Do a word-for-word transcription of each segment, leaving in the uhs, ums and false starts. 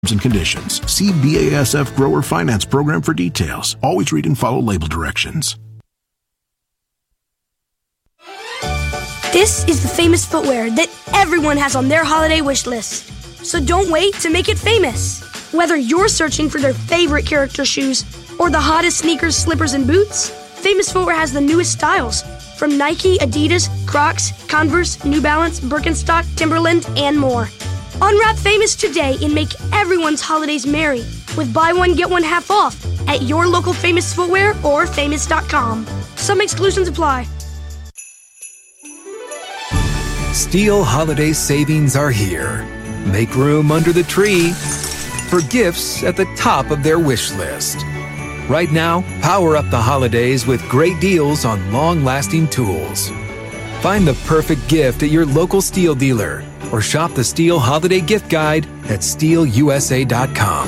and conditions. See B A S F Grower Finance Program for details. Always read and follow label directions. This is the famous footwear that everyone has on their holiday wish list. So don't wait to make it famous. Whether you're searching for their favorite character shoes or the hottest sneakers, slippers, and boots, Famous Footwear has the newest styles from Nike, Adidas, Crocs, Converse, New Balance, Birkenstock, Timberland, and more. Unwrap Famous today and make everyone's holidays merry with buy one, get one half off at your local Famous Footwear or famous dot com. Some exclusions apply. Steel holiday savings are here. Make room under the tree for gifts at the top of their wish list. Right now, power up the holidays with great deals on long-lasting tools. Find the perfect gift at your local Steel dealer or shop the Steel Holiday Gift Guide at steel u s a dot com.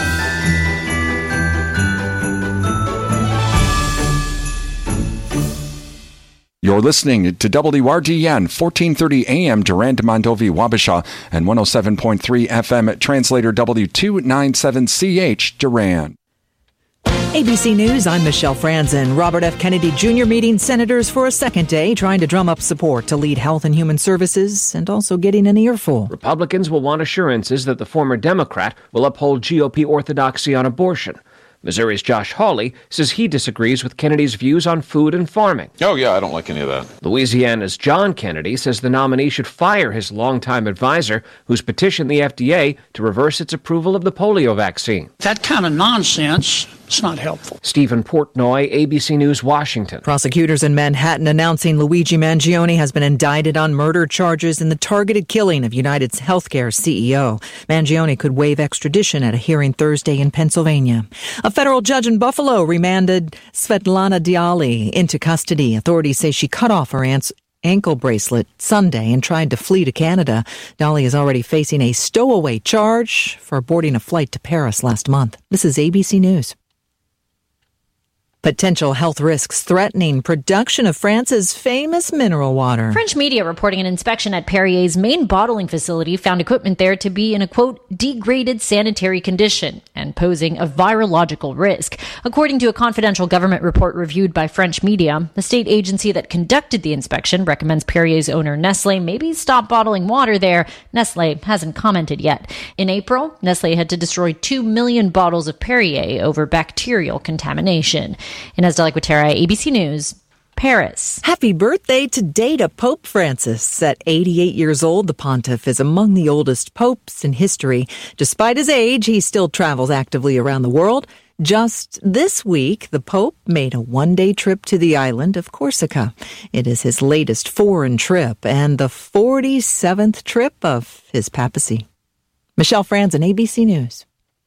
You're listening to W R D N, fourteen thirty A M, Durand, Mondovi, Wabasha, and one oh seven point three F M at Translator W two ninety-seven C H, Durand. A B C News, I'm Michelle Franzen. Robert F. Kennedy Junior meeting senators for a second day, trying to drum up support to lead Health and Human Services and also getting an earful. Republicans will want assurances that the former Democrat will uphold G O P orthodoxy on abortion. Missouri's Josh Hawley says he disagrees with Kennedy's views on food and farming. Oh, yeah, I don't like any of that. Louisiana's John Kennedy says the nominee should fire his longtime advisor, who's petitioned the F D A to reverse its approval of the polio vaccine. That kind of nonsense, it's not helpful. Stephen Portnoy, A B C News, Washington. Prosecutors in Manhattan announcing Luigi Mangione has been indicted on murder charges in the targeted killing of United's healthcare C E O. Mangione could waive extradition at a hearing Thursday in Pennsylvania. A federal judge in Buffalo remanded Svetlana Diali into custody. Authorities say she cut off her aunt's ankle bracelet Sunday and tried to flee to Canada. Dali is already facing a stowaway charge for boarding a flight to Paris last month. This is A B C News. Potential health risks threatening production of France's famous mineral water. French media reporting an inspection at Perrier's main bottling facility found equipment there to be in a, quote, degraded sanitary condition and posing a virological risk. According to a confidential government report reviewed by French media, the state agency that conducted the inspection recommends Perrier's owner Nestle maybe stop bottling water there. Nestle hasn't commented yet. In April, Nestle had to destroy two million bottles of Perrier over bacterial contamination. Inez de la Cuetara, A B C News, Paris. Happy birthday today to Pope Francis. At eighty-eight years old, the pontiff is among the oldest popes in history. Despite his age, he still travels actively around the world. Just this week, the Pope made a one-day trip to the island of Corsica. It is his latest foreign trip and the forty-seventh trip of his papacy. Michelle Franzen, A B C News.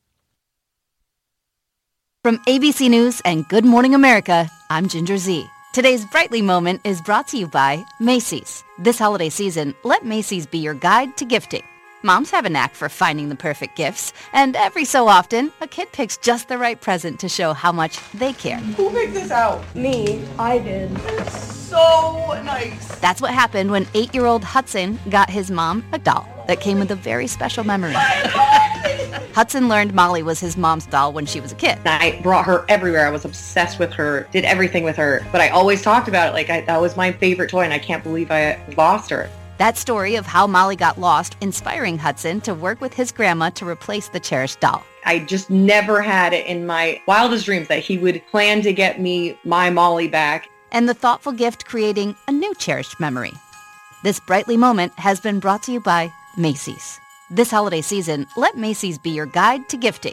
From A B C News and Good Morning America, I'm Ginger Z. Today's Brightly Moment is brought to you by Macy's. This holiday season, let Macy's be your guide to gifting. Moms have a knack for finding the perfect gifts, and every so often, a kid picks just the right present to show how much they care. Who picked this out? Me. I did. It's so nice. That's what happened when eight-year-old Hudson got his mom a doll that came with a very special memory. Hudson learned Molly was his mom's doll when she was a kid. I brought her everywhere. I was obsessed with her, did everything with her. But I always talked about it like I, that was my favorite toy, and I can't believe I lost her. That story of how Molly got lost, inspiring Hudson to work with his grandma to replace the cherished doll. I just never had it in my wildest dreams that he would plan to get me my Molly back. And the thoughtful gift creating a new cherished memory. This Brightly Moment has been brought to you by Macy's. This holiday season, let Macy's be your guide to gifting.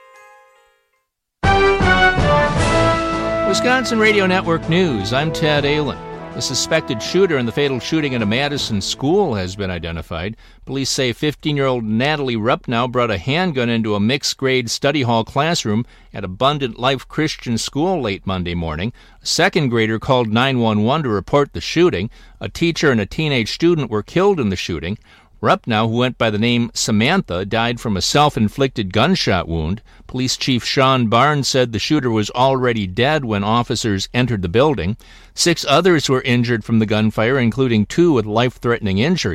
Wisconsin Radio Network News, I'm Ted Allen. The suspected shooter in the fatal shooting at a Madison school has been identified. Police say fifteen-year-old Natalie Rupnow brought a handgun into a mixed-grade study hall classroom at Abundant Life Christian School late Monday morning. A second grader called nine one one to report the shooting. A teacher and a teenage student were killed in the shooting. Rupnow, who went by the name Samantha, died from a self-inflicted gunshot wound. Police Chief Sean Barnes said the shooter was already dead when officers entered the building. Six others were injured from the gunfire, including two with life-threatening injuries.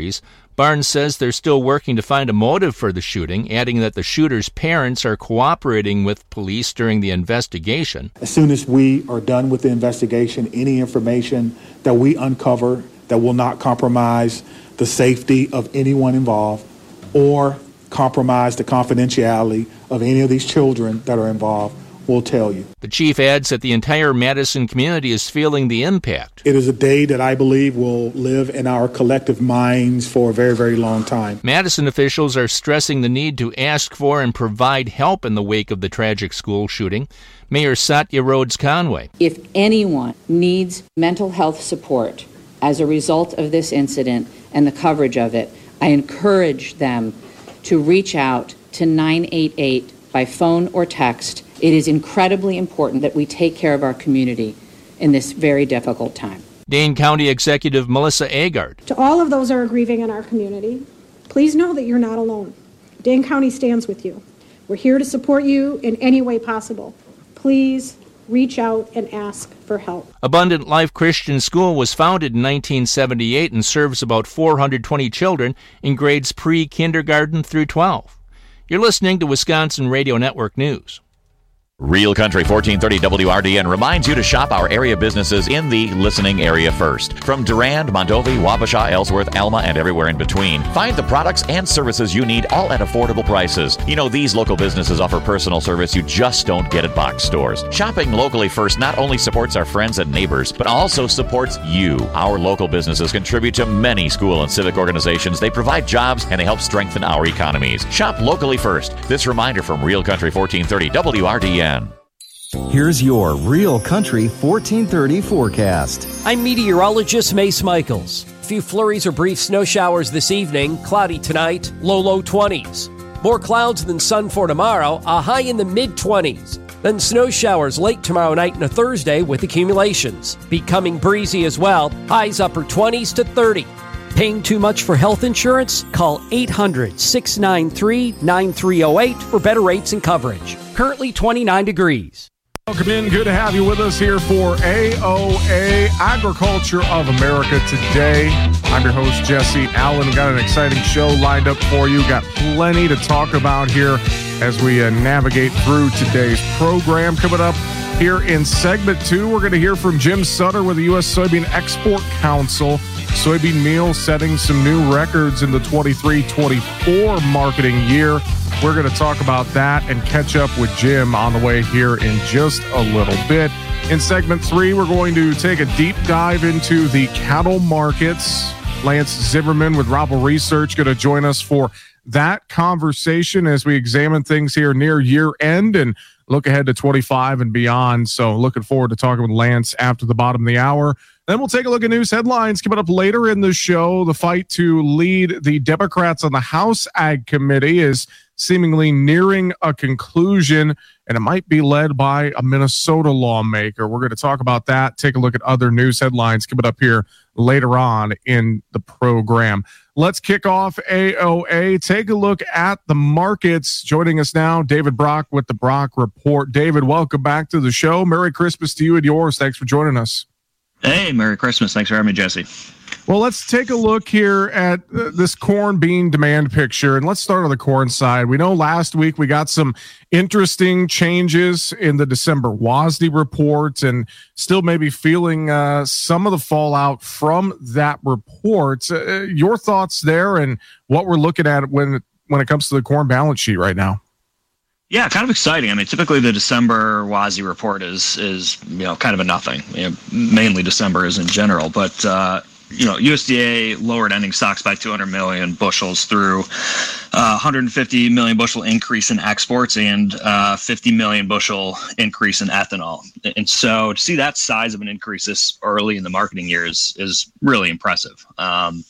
Barnes says they're still working to find a motive for the shooting, adding that the shooter's parents are cooperating with police during the investigation. As soon as we are done with the investigation, any information that we uncover that will not compromise the safety of anyone involved or compromise the confidentiality of any of these children that are involved, we'll tell you. The chief adds that the entire Madison community is feeling the impact. It is a day that I believe will live in our collective minds for a very, very long time. Madison officials are stressing the need to ask for and provide help in the wake of the tragic school shooting. Mayor Satya Rhodes Conway. If anyone needs mental health support as a result of this incident and the coverage of it, I encourage them to reach out to nine eight eight by phone or text. It is incredibly important that we take care of our community in this very difficult time. Dane County Executive Melissa Agard. To all of those that are grieving in our community, please know that you're not alone. Dane County stands with you. We're here to support you in any way possible. Please reach out and ask for help. Abundant Life Christian School was founded in nineteen seventy-eight and serves about four hundred twenty children in grades pre-kindergarten through twelve. You're listening to Wisconsin Radio Network News. Real Country fourteen thirty W R D N reminds you to shop our area businesses in the listening area first. From Durand, Mondovi, Wabasha, Ellsworth, Alma, and everywhere in between. Find the products and services you need, all at affordable prices. You know, these local businesses offer personal service you just don't get at box stores. Shopping locally first not only supports our friends and neighbors, but also supports you. Our local businesses contribute to many school and civic organizations. They provide jobs and they help strengthen our economies. Shop locally first. This reminder from Real Country fourteen thirty W R D N. Here's your Real Country fourteen thirty forecast. I'm meteorologist Mace Michaels. A few flurries or brief snow showers this evening, cloudy tonight, low low twenties. More clouds than sun for tomorrow, a high in the mid-twenties. Then snow showers late tomorrow night and a Thursday with accumulations. Becoming breezy as well, highs upper twenties to thirty. Paying too much for health insurance? Call eight hundred, six nine three, nine three zero eight for better rates and coverage. Currently twenty-nine degrees. Welcome in. Good to have you with us here for A O A, Agriculture of America Today. I'm your host, Jesse Allen. We've got an exciting show lined up for you. Got plenty to talk about here as we uh, navigate through today's program. Coming up here in segment two, we're going to hear from Jim Sutter with the U S Soybean Export Council. Soybean meal setting some new records in the twenty-three twenty-four marketing year. We're going to talk about that and catch up with Jim on the way here in just a little bit. In segment three, we're going to take a deep dive into the cattle markets. Lance Zimmerman with Rabble Research going to join us for that conversation as we examine things here near year end and look ahead to twenty-five and beyond. So looking forward to talking with Lance after the bottom of the hour. Then we'll take a look at news headlines coming up later in the show. The fight to lead the Democrats on the House Ag Committee is seemingly nearing a conclusion, and it might be led by a Minnesota lawmaker. We're going to talk about that, take a look at other news headlines coming up here later on in the program. Let's kick off A O A. Take a look at the markets. Joining us now, David Brock with the Brock Report. David, welcome back to the show. Merry Christmas to you and yours. Thanks for joining us. Hey, Merry Christmas. Thanks for having me, Jesse. Well, let's take a look here at uh, this corn bean demand picture, and let's start on the corn side. We know last week we got some interesting changes in the December W A S D report, and still maybe feeling uh, some of the fallout from that report. Uh, your thoughts there and what we're looking at when, when it comes to the corn balance sheet right now? Yeah, kind of exciting. I mean, typically the December W A S D report is, is you know, kind of a nothing. You know, mainly December is in general. But, uh, you know, U S D A lowered ending stocks by two hundred million bushels through uh, one hundred fifty million bushel increase in exports and uh, fifty million bushel increase in ethanol. And so to see that size of an increase this early in the marketing year is, is really impressive. Um,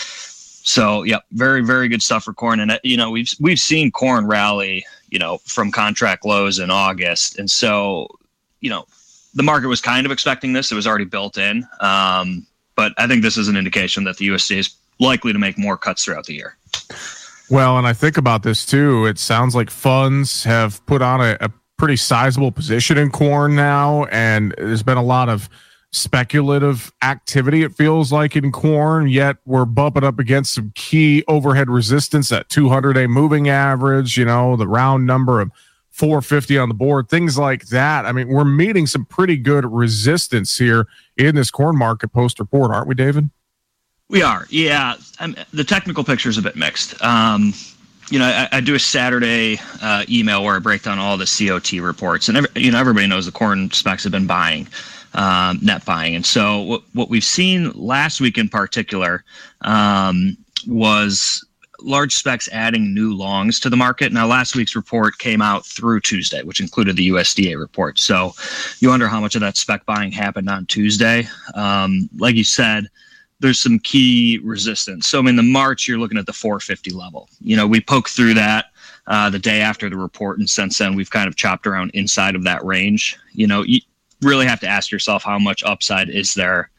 so, yeah, very, very good stuff for corn. And, you know, we've we've seen corn rally, you know, from contract lows in August. And so, you know, the market was kind of expecting this. It was already built in. Um, but I think this is an indication that the U S D A is likely to make more cuts throughout the year. Well, and I think about this too. It sounds like funds have put on a, a pretty sizable position in corn now. And there's been a lot of speculative activity, it feels like, in corn, yet we're bumping up against some key overhead resistance at two hundred day moving average, you know, the round number of four fifty on the board, things like that. I mean, we're meeting some pretty good resistance here in this corn market post report, aren't we, David? We are, yeah. Um, the technical picture is a bit mixed. Um, you know, I, I do a Saturday uh, email where I break down all the C O T reports, and every, you know, everybody knows the corn specs have been buying. Um, net buying. And so what, what we've seen last week in particular um, was large specs adding new longs to the market. Now, last week's report came out through Tuesday, which included the U S D A report. So you wonder how much of that spec buying happened on Tuesday. Um, like you said, there's some key resistance. So I mean, the March, you're looking at the four fifty level. You know, we poked through that uh, the day after the report, and since then we've kind of chopped around inside of that range. You know, you really have to ask yourself how much upside is there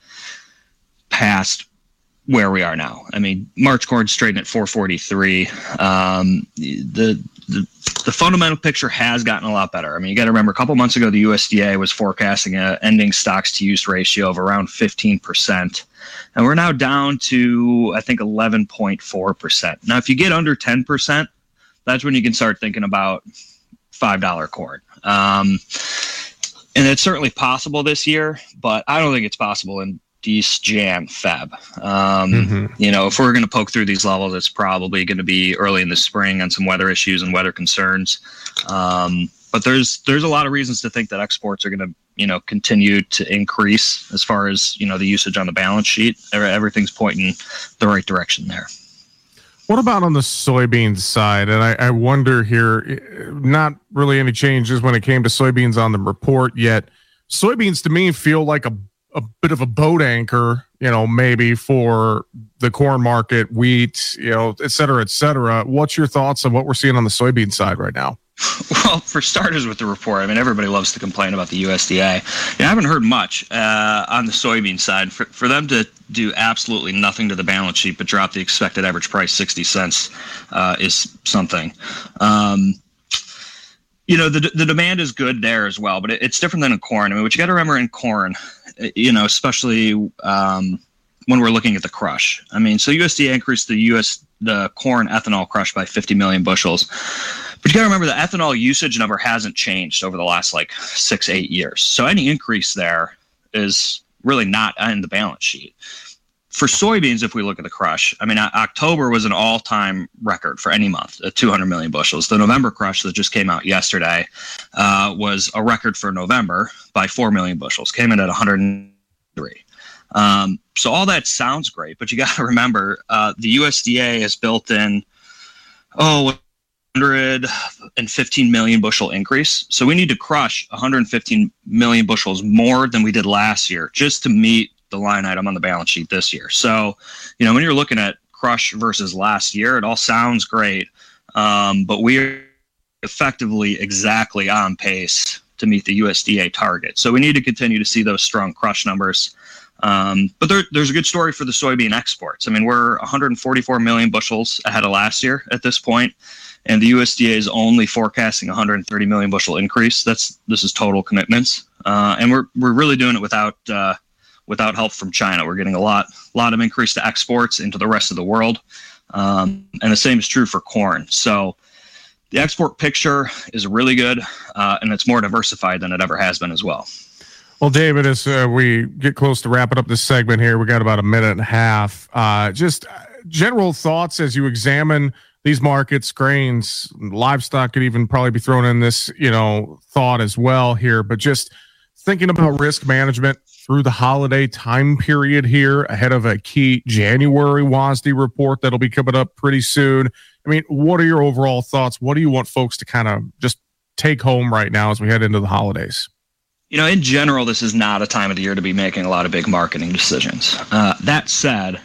past where we are now. I mean, March corn's trading at four forty-three. Um, the, the the fundamental picture has gotten a lot better. I mean, you got to remember, a couple months ago, the U S D A was forecasting a ending stocks to use ratio of around fifteen percent. And we're now down to, I think, eleven point four percent. Now, if you get under ten percent, that's when you can start thinking about five dollar corn. Um, And it's certainly possible this year, but I don't think it's possible in Dec, Jan, Feb. Um, mm-hmm. You know, if we're going to poke through these levels, it's probably going to be early in the spring on some weather issues and weather concerns. Um, but there's there's a lot of reasons to think that exports are going to, you know, continue to increase as far as, you know, the usage on the balance sheet. Everything's pointing the right direction there. What about on the soybeans side? And I, I wonder here, not really any changes when it came to soybeans on the report yet. Soybeans to me feel like a, a bit of a boat anchor, you know, maybe for the corn market, wheat, you know, et cetera, et cetera. What's your thoughts on what we're seeing on the soybean side right now? Well, for starters with the report, I mean, everybody loves to complain about the U S D A. Yeah, I haven't heard much uh, on the soybean side. For, for them to do absolutely nothing to the balance sheet but drop the expected average price sixty cents uh, is something. Um, you know, the the demand is good there as well, but it, it's different than in corn. I mean, what you got to remember in corn, you know, especially um, when we're looking at the crush. I mean, so U S D A increased the U S the corn ethanol crush by fifty million bushels. But you got to remember the ethanol usage number hasn't changed over the last like six, eight years. So any increase there is really not in the balance sheet. For soybeans, if we look at the crush, I mean, October was an all-time record for any month at two hundred million bushels. The November crush that just came out yesterday uh, was a record for November by four million bushels, came in at one hundred three. Um, so all that sounds great, but you got to remember uh, the U S D A has built in, oh, one hundred fifteen million bushel increase. So we need to crush one hundred fifteen million bushels more than we did last year just to meet the line item on the balance sheet this year. So, you know, when you're looking at crush versus last year, it all sounds great. Um, but we're effectively exactly on pace to meet the U S D A target. So we need to continue to see those strong crush numbers. Um, but there, there's a good story for the soybean exports. I mean, we're one hundred forty-four million bushels ahead of last year at this point, and the U S D A is only forecasting one hundred thirty million bushel increase. That's this is total commitments, uh, and we're we're really doing it without uh, without help from China. We're getting a lot lot of increase to exports into the rest of the world, um, and the same is true for corn. So the export picture is really good, uh, and it's more diversified than it ever has been as well. Well, David, as uh, we get close to wrapping up this segment here, we got about a minute and a half. Uh, just general thoughts as you examine these markets, grains, livestock could even probably be thrown in this, you know, thought as well here. But just thinking about risk management through the holiday time period here ahead of a key January W A S D report that'll be coming up pretty soon. I mean, what are your overall thoughts? What do you want folks to kind of just take home right now as we head into the holidays? You know, in general, this is not a time of the year to be making a lot of big marketing decisions. Uh, that said,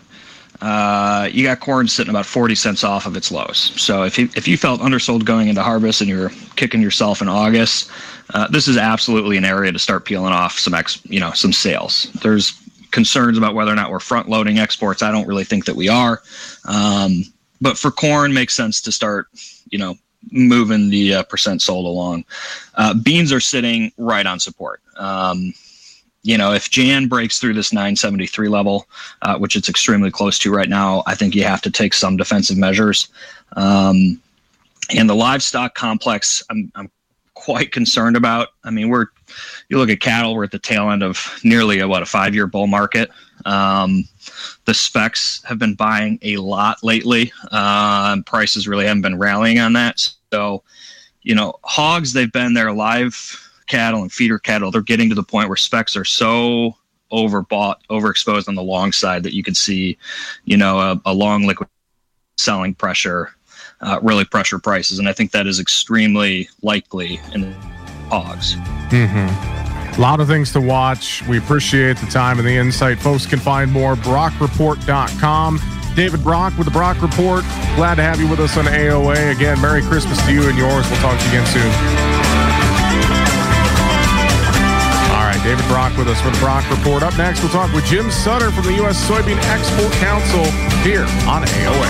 uh, you got corn sitting about forty cents off of its lows. So if you, if you felt undersold going into harvest and you're kicking yourself in August, uh, this is absolutely an area to start peeling off some ex, you know, some sales. There's concerns about whether or not we're front loading exports. I don't really think that we are. Um, but for corn, makes sense to start, you know, moving the uh, percent sold along. Uh, beans are sitting right on support. Um, you know, if Jan breaks through this nine seventy-three level, uh, which it's extremely close to right now, I think you have to take some defensive measures. Um, and the livestock complex, I'm, I'm quite concerned about. I mean, we're, you look at cattle, we're at the tail end of nearly a, what, a five-year bull market. Um, the specs have been buying a lot lately. Uh, prices really haven't been rallying on that. So, you know, hogs, they've been there, live cattle and feeder cattle, they're getting to the point where specs are so overbought, overexposed on the long side that you can see, you know, a, a long liquid selling pressure uh, really pressure prices. And I think that is extremely likely in hogs. Mm-hmm. A lot of things to watch. We appreciate the time and the insight. Folks can find more brock report dot com. David Brock with the Brock Report. Glad to have you with us on A O A. Again, Merry Christmas to you and yours. We'll talk to you again soon. David Brock with us for the Brock Report. Up next, we'll talk with Jim Sutter from the U S Soybean Export Council here on A O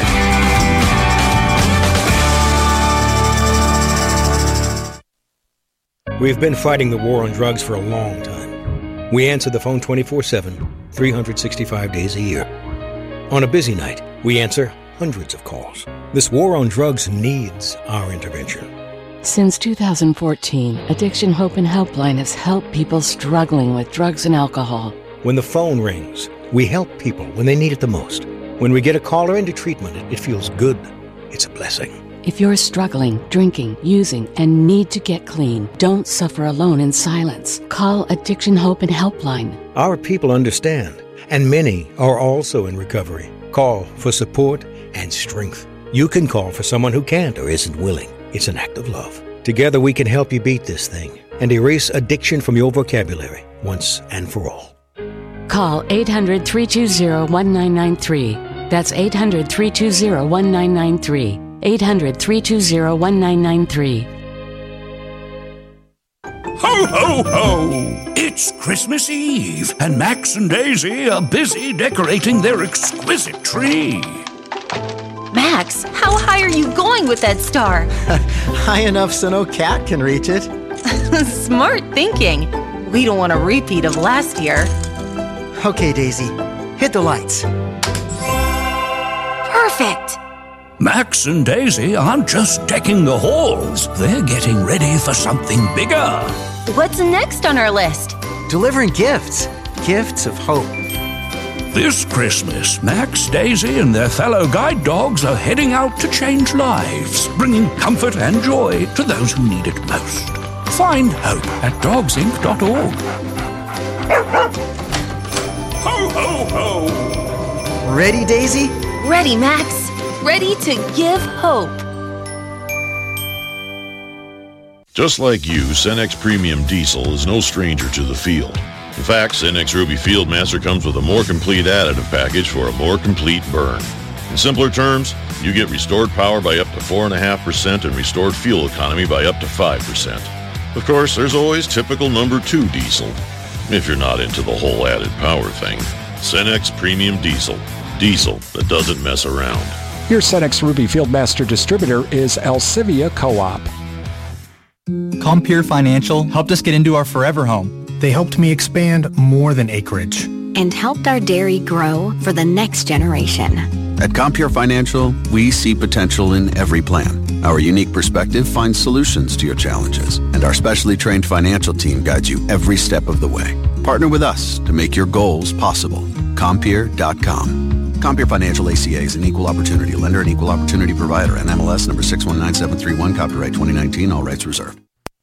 A. We've been fighting the war on drugs for a long time. We answer the phone twenty-four seven, three hundred sixty-five days a year. On a busy night, we answer hundreds of calls. This war on drugs needs our intervention. Since two thousand fourteen, Addiction Hope and Helpline has helped people struggling with drugs and alcohol. When the phone rings, we help people when they need it the most. When we get a caller into treatment, it feels good. It's a blessing. If you're struggling, drinking, using, and need to get clean, don't suffer alone in silence. Call Addiction Hope and Helpline. Our people understand, and many are also in recovery. Call for support and strength. You can call for someone who can't or isn't willing. It's an act of love. Together we can help you beat this thing and erase addiction from your vocabulary once and for all. Call eight hundred, three two zero, one nine nine three. That's eight hundred, three two zero, one nine nine three. eight hundred, three two zero, one nine nine three. Ho, ho, ho! It's Christmas Eve, and Max and Daisy are busy decorating their exquisite tree. Max, how high are you going with that star? High enough so no cat can reach it. Smart thinking. We don't want a repeat of last year. Okay, Daisy, hit the lights. Perfect. Max and Daisy aren't just decking the halls, they're getting ready for something bigger. What's next on our list? Delivering gifts. Gifts of hope. This Christmas, Max, Daisy, and their fellow guide dogs are heading out to change lives, bringing comfort and joy to those who need it most. Find hope at dogs inc dot org. Ho, ho, ho! Ready, Daisy? Ready, Max. Ready to give hope. Just like you, Cenex Premium Diesel is no stranger to the field. In fact, Cenex Ruby Fieldmaster comes with a more complete additive package for a more complete burn. In simpler terms, you get restored power by up to four point five percent and restored fuel economy by up to five percent. Of course, there's always typical number two diesel, if you're not into the whole added power thing. Cenex Premium Diesel. Diesel that doesn't mess around. Your Cenex Ruby Fieldmaster distributor is Alcivia Co-op. Compeer Financial helped us get into our forever home. They helped me expand more than acreage. And helped our dairy grow for the next generation. At Compeer Financial, we see potential in every plan. Our unique perspective finds solutions to your challenges, and our specially trained financial team guides you every step of the way. Partner with us to make your goals possible. Compeer dot com. Compeer Financial A C A is an equal opportunity lender and equal opportunity provider. N M L S number six one nine seven three one, copyright twenty nineteen, all rights reserved.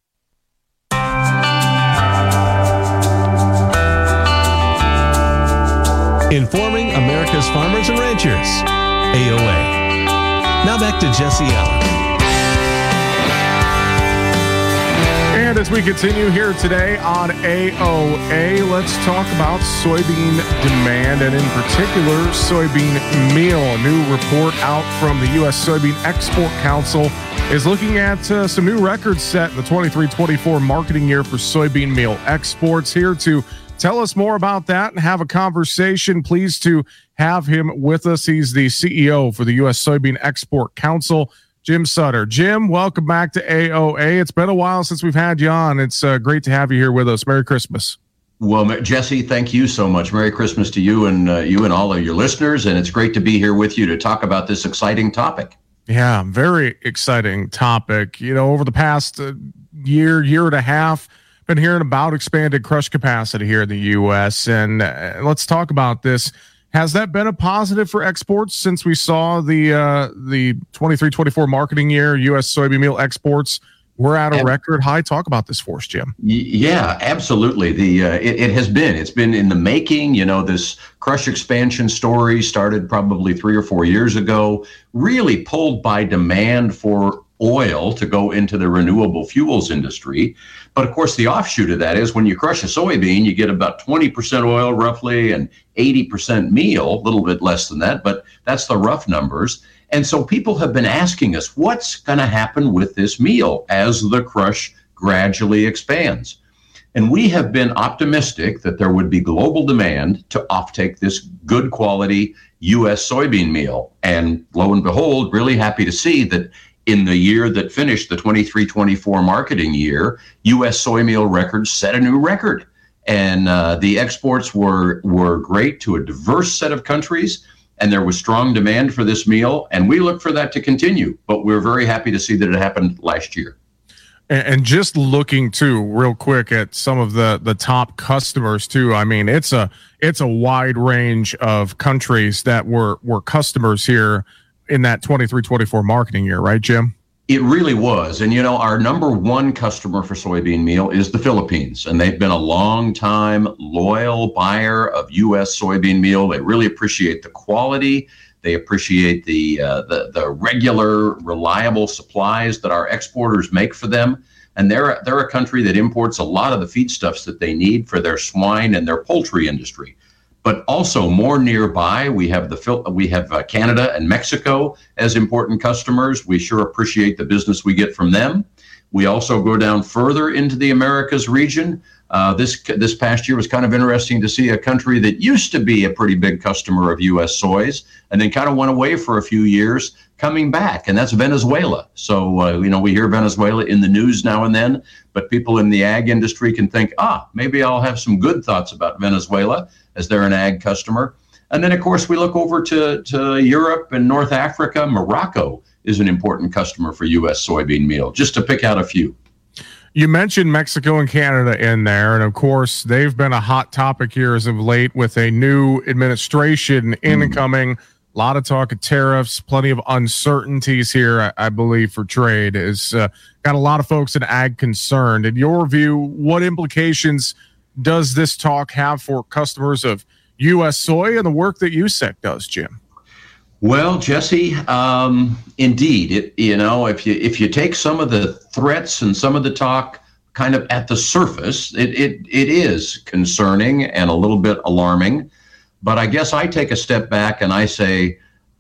Informing America's farmers and ranchers. A O A. Now back to Jesse Allen. And as we continue here today on A O A, let's talk about soybean demand and in particular soybean meal. A new report out from the U S Soybean Export Council is looking at uh, some new records set in the twenty-three twenty-four marketing year for soybean meal exports. Here to tell us more about that and have a conversation, pleased to have him with us. He's the C E O for the U S Soybean Export Council, Jim Sutter. Jim, welcome back to A O A. It's been a while since we've had you on. It's uh, great to have you here with us. Merry Christmas. Well, Jesse, thank you so much. Merry Christmas to you and uh, you and all of your listeners. And it's great to be here with you to talk about this exciting topic. Yeah, very exciting topic. You know, over the past uh, year, year and a half, been hearing about expanded crush capacity here in the U S. And uh, let's talk about this. Has that been a positive for exports since we saw the uh, the twenty-three twenty-four marketing year, U S soybean meal exports? We're at a record high. Talk about this for us, Jim. Yeah, absolutely. The uh, it, it has been. It's been in the making. You know, this crush expansion story started probably three or four years ago, really pulled by demand for oil to go into the renewable fuels industry. But of course, the offshoot of that is when you crush a soybean, you get about twenty percent oil roughly and eighty percent meal, a little bit less than that, but that's the rough numbers. And so people have been asking us, what's going to happen with this meal as the crush gradually expands? And we have been optimistic that there would be global demand to offtake this good quality U S soybean meal. And lo and behold, really happy to see that in the year that finished the twenty-three twenty-four marketing year, U S soy meal records set a new record. And uh, the exports were, were great to a diverse set of countries. And there was strong demand for this meal, and we look for that to continue. But we're very happy to see that it happened last year. And, and just looking too, real quick at some of the the top customers too. I mean, it's a it's a wide range of countries that were were customers here in that twenty-three twenty-four marketing year, right, Jim? It really was. And, you know, our number one customer for soybean meal is the Philippines. And they've been a long time loyal buyer of U S soybean meal. They really appreciate the quality. They appreciate the, uh, the, the regular, reliable supplies that our exporters make for them. And they're, they're a country that imports a lot of the feedstuffs that they need for their swine and their poultry industry. But also more nearby, we have the we have uh, Canada and Mexico as important customers. We sure appreciate the business we get from them. We also go down further into the Americas region. Uh, this this past year was kind of interesting to see a country that used to be a pretty big customer of U S soys and then kind of went away for a few years, coming back, and that's Venezuela. So, uh, you know, we hear Venezuela in the news now and then, but people in the ag industry can think, ah, maybe I'll have some good thoughts about Venezuela as they're an ag customer. And then, of course, we look over to, to Europe and North Africa. Morocco is an important customer for U S soybean meal, just to pick out a few. You mentioned Mexico and Canada in there, and of course, they've been a hot topic here as of late with a new administration incoming. Mm. A lot of talk of tariffs, plenty of uncertainties here, I, I believe, for trade. Is uh, got a lot of folks in ag concerned. In your view, what implications does this talk have for customers of U S soy and the work that U S E C does, Jim? Well, Jesse, um, indeed, it, you know, if you if you take some of the threats and some of the talk kind of at the surface, it it it is concerning and a little bit alarming. But I guess I take a step back and I say,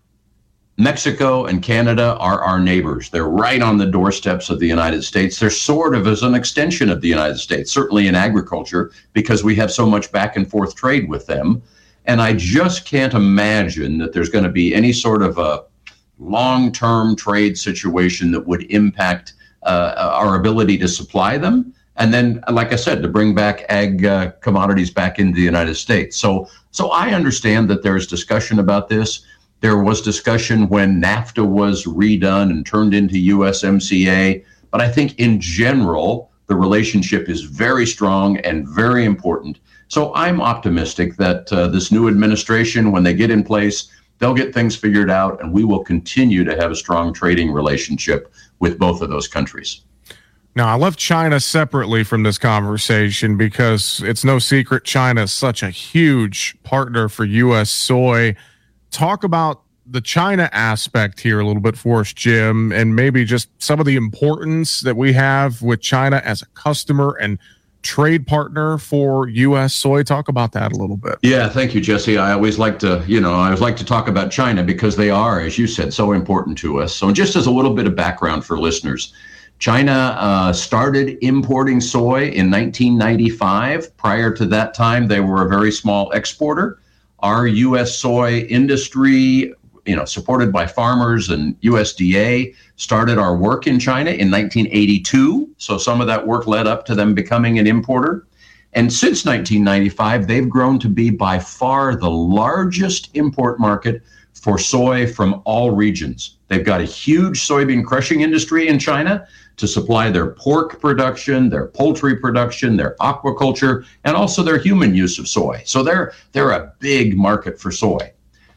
Mexico and Canada are our neighbors. They're right on the doorsteps of the United States. They're sort of as an extension of the United States, certainly in agriculture, because we have so much back and forth trade with them. And I just can't imagine that there's going to be any sort of a long-term trade situation that would impact uh, our ability to supply them. And then, like I said, to bring back ag uh, commodities back into the United States. So, so I understand that there's discussion about this. There was discussion when NAFTA was redone and turned into U S M C A. But I think in general, the relationship is very strong and very important. So I'm optimistic that uh, this new administration, when they get in place, they'll get things figured out, and we will continue to have a strong trading relationship with both of those countries. Now, I left China separately from this conversation because it's no secret China is such a huge partner for U S soy. Talk about the China aspect here a little bit for us, Jim, and maybe just some of the importance that we have with China as a customer and trade partner for U S soy. Talk about that a little bit. Yeah, thank you, Jesse. I always like to, you know, I always like to talk about China because they are, as you said, so important to us. So just as a little bit of background for listeners, China uh, started importing soy in nineteen ninety-five. Prior to that time, they were a very small exporter. Our U S soy industry, you know, supported by farmers and U S D A, started our work in China in nineteen eighty-two. So some of that work led up to them becoming an importer. And since nineteen ninety-five, they've grown to be by far the largest import market for soy from all regions. They've got a huge soybean crushing industry in China to supply their pork production, their poultry production, their aquaculture, and also their human use of soy. So they're they're a big market for soy.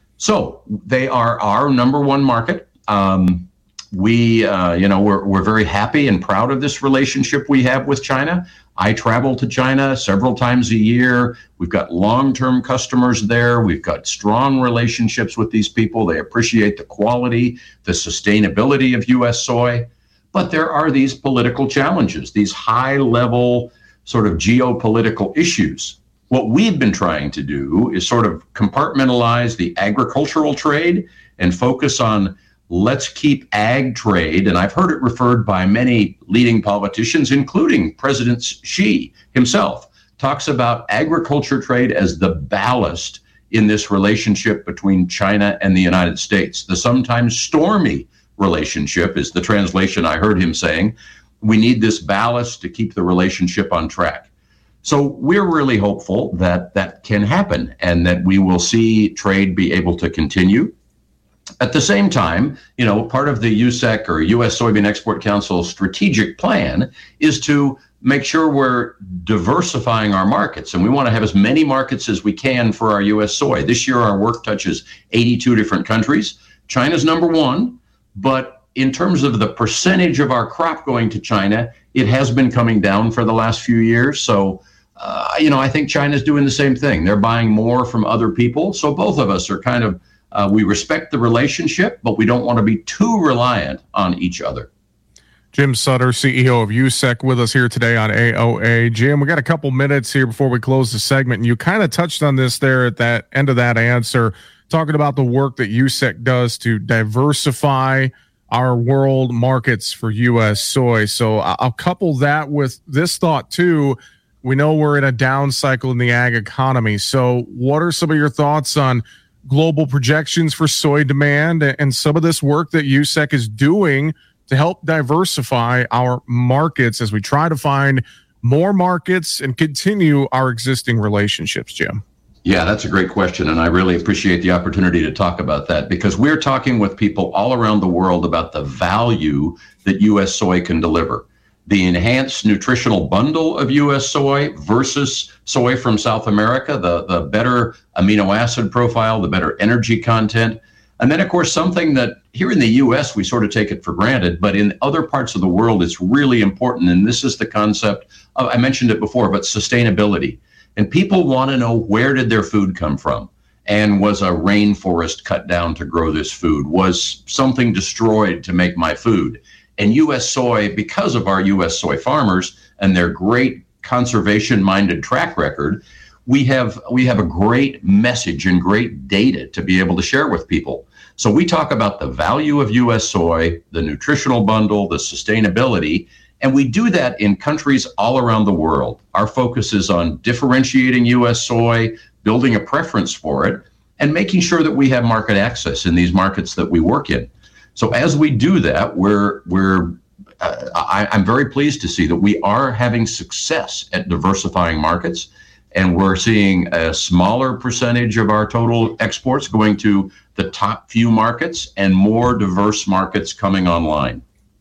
So they are our number one market. Um, we, uh, you know, we're we're very happy and proud of this relationship we have with China. I travel to China several times a year. We've got long-term customers there. We've got strong relationships with these people. They appreciate the quality, the sustainability of U S soy. But there are these political challenges, these high-level sort of geopolitical issues. What we've been trying to do is sort of compartmentalize the agricultural trade and focus on let's keep ag trade, and I've heard it referred by many leading politicians, including President Xi himself, talks about agriculture trade as the ballast in this relationship between China and the United States. The sometimes stormy relationship is the translation I heard him saying. We need this ballast to keep the relationship on track. So we're really hopeful that that can happen and that we will see trade be able to continue. At the same time, you know, part of the U S E C or U S Soybean Export Council strategic plan is to make sure we're diversifying our markets. And we want to have as many markets as we can for our U S soy. This year, our work touches eighty-two different countries. China's number one, but in terms of the percentage of our crop going to China, it has been coming down for the last few years. So, uh, you know, I think China's doing the same thing. They're buying more from other people. So both of us are kind of Uh, we respect the relationship, but we don't want to be too reliant on each other. Jim Sutter, C E O of U S E C, with us here today on A O A. Jim, we got a couple minutes here before we close the segment, and you kind of touched on this there at that end of that answer, talking about the work that U S E C does to diversify our world markets for U S soy. So I'll couple that with this thought too. We know we're in a down cycle in the ag economy. So what are some of your thoughts on global projections for soy demand and some of this work that U S E C is doing to help diversify our markets as we try to find more markets and continue our existing relationships, Jim? Yeah, that's a great question. And I really appreciate the opportunity to talk about that because we're talking with people all around the world about the value that U S soy can deliver. The enhanced nutritional bundle of U S soy versus soy from South America, the, the better amino acid profile, the better energy content. And then, of course, something that here in the U S, we sort of take it for granted, but in other parts of the world, it's really important. And this is the concept of, I mentioned it before, but sustainability. And people want to know, where did their food come from? And was a rainforest cut down to grow this food? Was something destroyed to make my food? And U S soy, because of our U S soy farmers and their great conservation-minded track record, we have we have a great message and great data to be able to share with people. So we talk about the value of U S soy, the nutritional bundle, the sustainability, and we do that in countries all around the world. Our focus is on differentiating U S soy, building a preference for it, and making sure that we have market access in these markets that we work in. So as we do that, we're we're uh, I, I'm very pleased to see that we are having success at diversifying markets, and we're seeing a smaller percentage of our total exports going to the top few markets and more diverse markets coming online.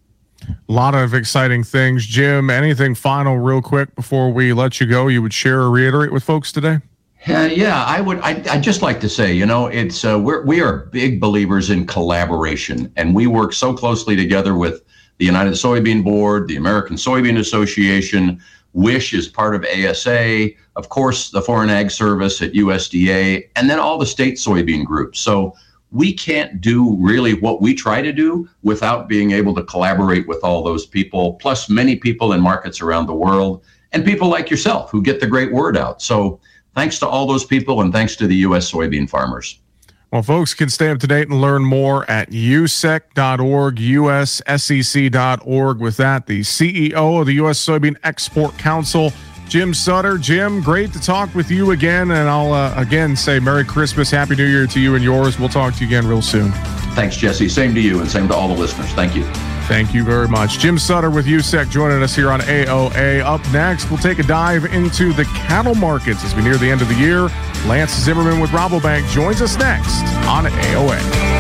A lot of exciting things. Jim, anything final real quick before we let you go you would share or reiterate with folks today? Uh, yeah, I would. I I just like to say, you know, it's uh, we're we are big believers in collaboration, and we work so closely together with the United Soybean Board, the American Soybean Association. WISH is part of A S A, of course, the Foreign Ag Service at U S D A, and then all the state soybean groups. So we can't do really what we try to do without being able to collaborate with all those people, plus many people in markets around the world, and people like yourself who get the great word out. So thanks to all those people, and thanks to the U S soybean farmers. Well, folks can stay up to date and learn more at U S E C dot org, U S S E C dot org. With that, the C E O of the U S Soybean Export Council, Jim Sutter. Jim, great to talk with you again, and I'll uh, again say Merry Christmas, Happy New Year to you and yours. We'll talk to you again real soon. Thanks, Jesse. Same to you, and same to all the listeners. Thank you. Thank you very much. Jim Sutter with U S E C joining us here on A O A. Up next, we'll take a dive into the cattle markets as we near the end of the year. Lance Zimmerman with Rabobank joins us next on A O A.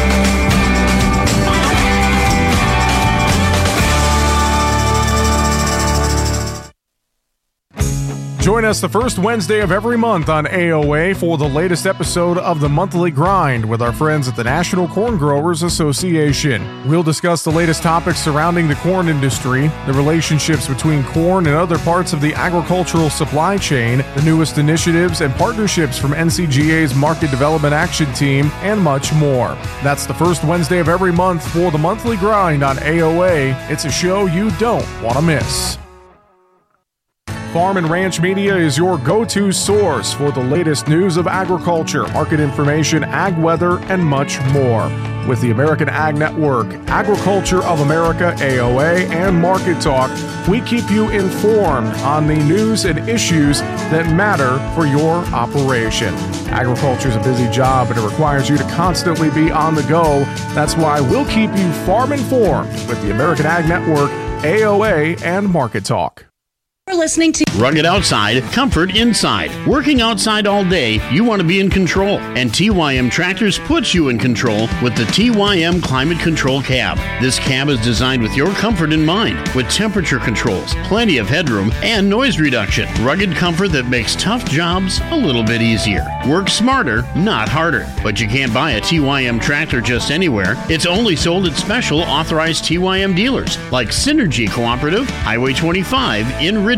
Join us the first Wednesday of every month on A O A for the latest episode of the Monthly Grind with our friends at the National Corn Growers Association. We'll discuss the latest topics surrounding the corn industry, the relationships between corn and other parts of the agricultural supply chain, the newest initiatives and partnerships from N C G A's Market Development Action Team, and much more. That's the first Wednesday of every month for the Monthly Grind on A O A. It's a show you don't want to miss. Farm and Ranch Media is your go-to source for the latest news of agriculture, market information, ag weather, and much more. With the American Ag Network, Agriculture of America, A O A, and Market Talk, we keep you informed on the news and issues that matter for your operation. Agriculture is a busy job, and it requires you to constantly be on the go. That's why we'll keep you farm informed with the American Ag Network, A O A, and Market Talk. We're listening to Rugged Outside, Comfort Inside. Working outside all day, you want to be in control. And T Y M Tractors puts you in control with the T Y M Climate Control Cab. This cab is designed with your comfort in mind, with temperature controls, plenty of headroom, and noise reduction. Rugged comfort that makes tough jobs a little bit easier. Work smarter, not harder. But you can't buy a T Y M tractor just anywhere. It's only sold at special authorized T Y M dealers, like Synergy Cooperative, Highway twenty-five in Ridgeland.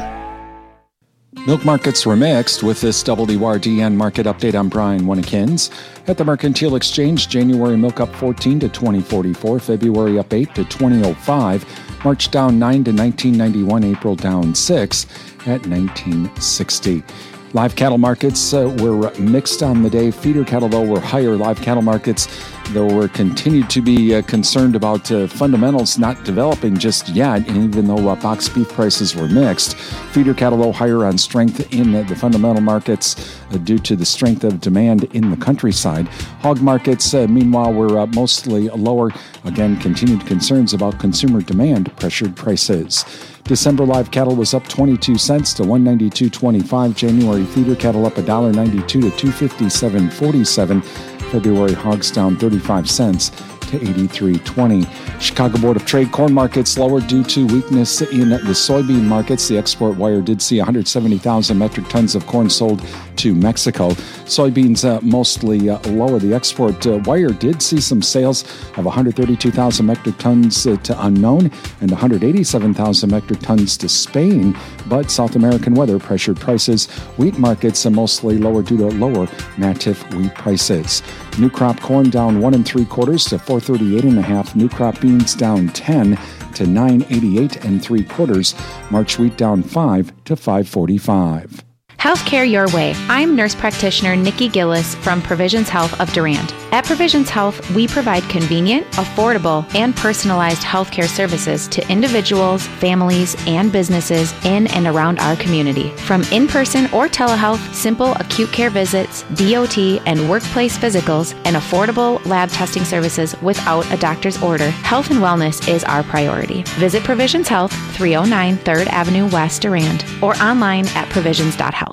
Milk markets were mixed. With this W D R D N market update, I'm Brian Winnikins. At the Mercantile Exchange, January milk up fourteen to twenty forty-four, February up eight to twenty oh five, March down nine to nineteen ninety-one, April down six at nineteen sixty. Live cattle markets uh, were mixed on the day. Feeder cattle, though, were higher. Live cattle markets, though, were continued to be uh, concerned about uh, fundamentals not developing just yet, and even though uh, box beef prices were mixed. Feeder cattle, though, higher on strength in uh, the fundamental markets uh, due to the strength of demand in the countryside. Hog markets, uh, meanwhile, were uh, mostly lower. Again, continued concerns about consumer demand pressured prices. December live cattle was up twenty-two cents to one ninety-two twenty-five. January feeder cattle up one ninety-two to two fifty-seven forty-seven. February hogs down thirty-five cents to eighty-three twenty. Chicago Board of Trade corn markets lower due to weakness in the soybean markets. The export wire did see one hundred seventy thousand metric tons of corn sold to Mexico. Soybeans uh, mostly uh, lower. The export uh, wire did see some sales of one hundred thirty-two thousand metric tons uh, to unknown and one hundred eighty-seven thousand metric tons to Spain, but South American weather pressured prices. Wheat markets are mostly lower due to lower Matif wheat prices. New crop corn down one and three quarters to four thirty-eight and a half. New crop beans down ten to nine eighty-eight and three quarters. March wheat down five to five forty-five. Healthcare your way. I'm nurse practitioner Nikki Gillis from Provisions Health of Durand. At Provisions Health, we provide convenient, affordable, and personalized healthcare services to individuals, families, and businesses in and around our community. From in-person or telehealth, simple acute care visits, D O T, and workplace physicals, and affordable lab testing services without a doctor's order, health and wellness is our priority. Visit Provisions Health, three oh nine third Avenue West, Durand, or online at provisions dot health.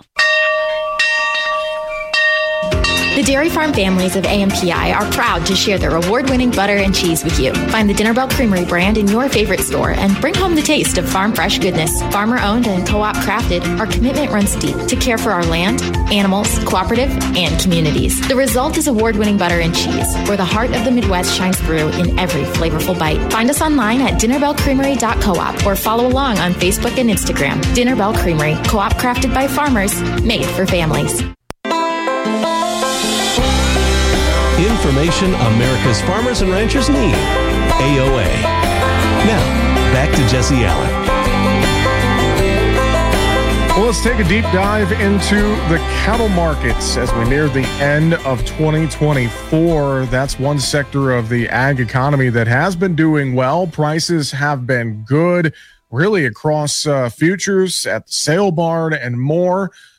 The Dairy Farm families of A M P I are proud to share their award-winning butter and cheese with you. Find the Dinner Bell Creamery brand in your favorite store and bring home the taste of farm fresh goodness. Farmer-owned and co-op crafted, our commitment runs deep to care for our land, animals, cooperative, and communities. The result is award-winning butter and cheese, where the heart of the Midwest shines through in every flavorful bite. Find us online at dinner bell creamery dot coop or follow along on Facebook and Instagram. Dinner Bell Creamery, co-op crafted by farmers, made for families. Information America's farmers and ranchers need. A O A. Now, back to Jesse Allen. Well, let's take a deep dive into the cattle markets as we near the end of twenty twenty-four. That's one sector of the ag economy that has been doing well. Prices have been good, really across uh, futures, at the sale barn, and more.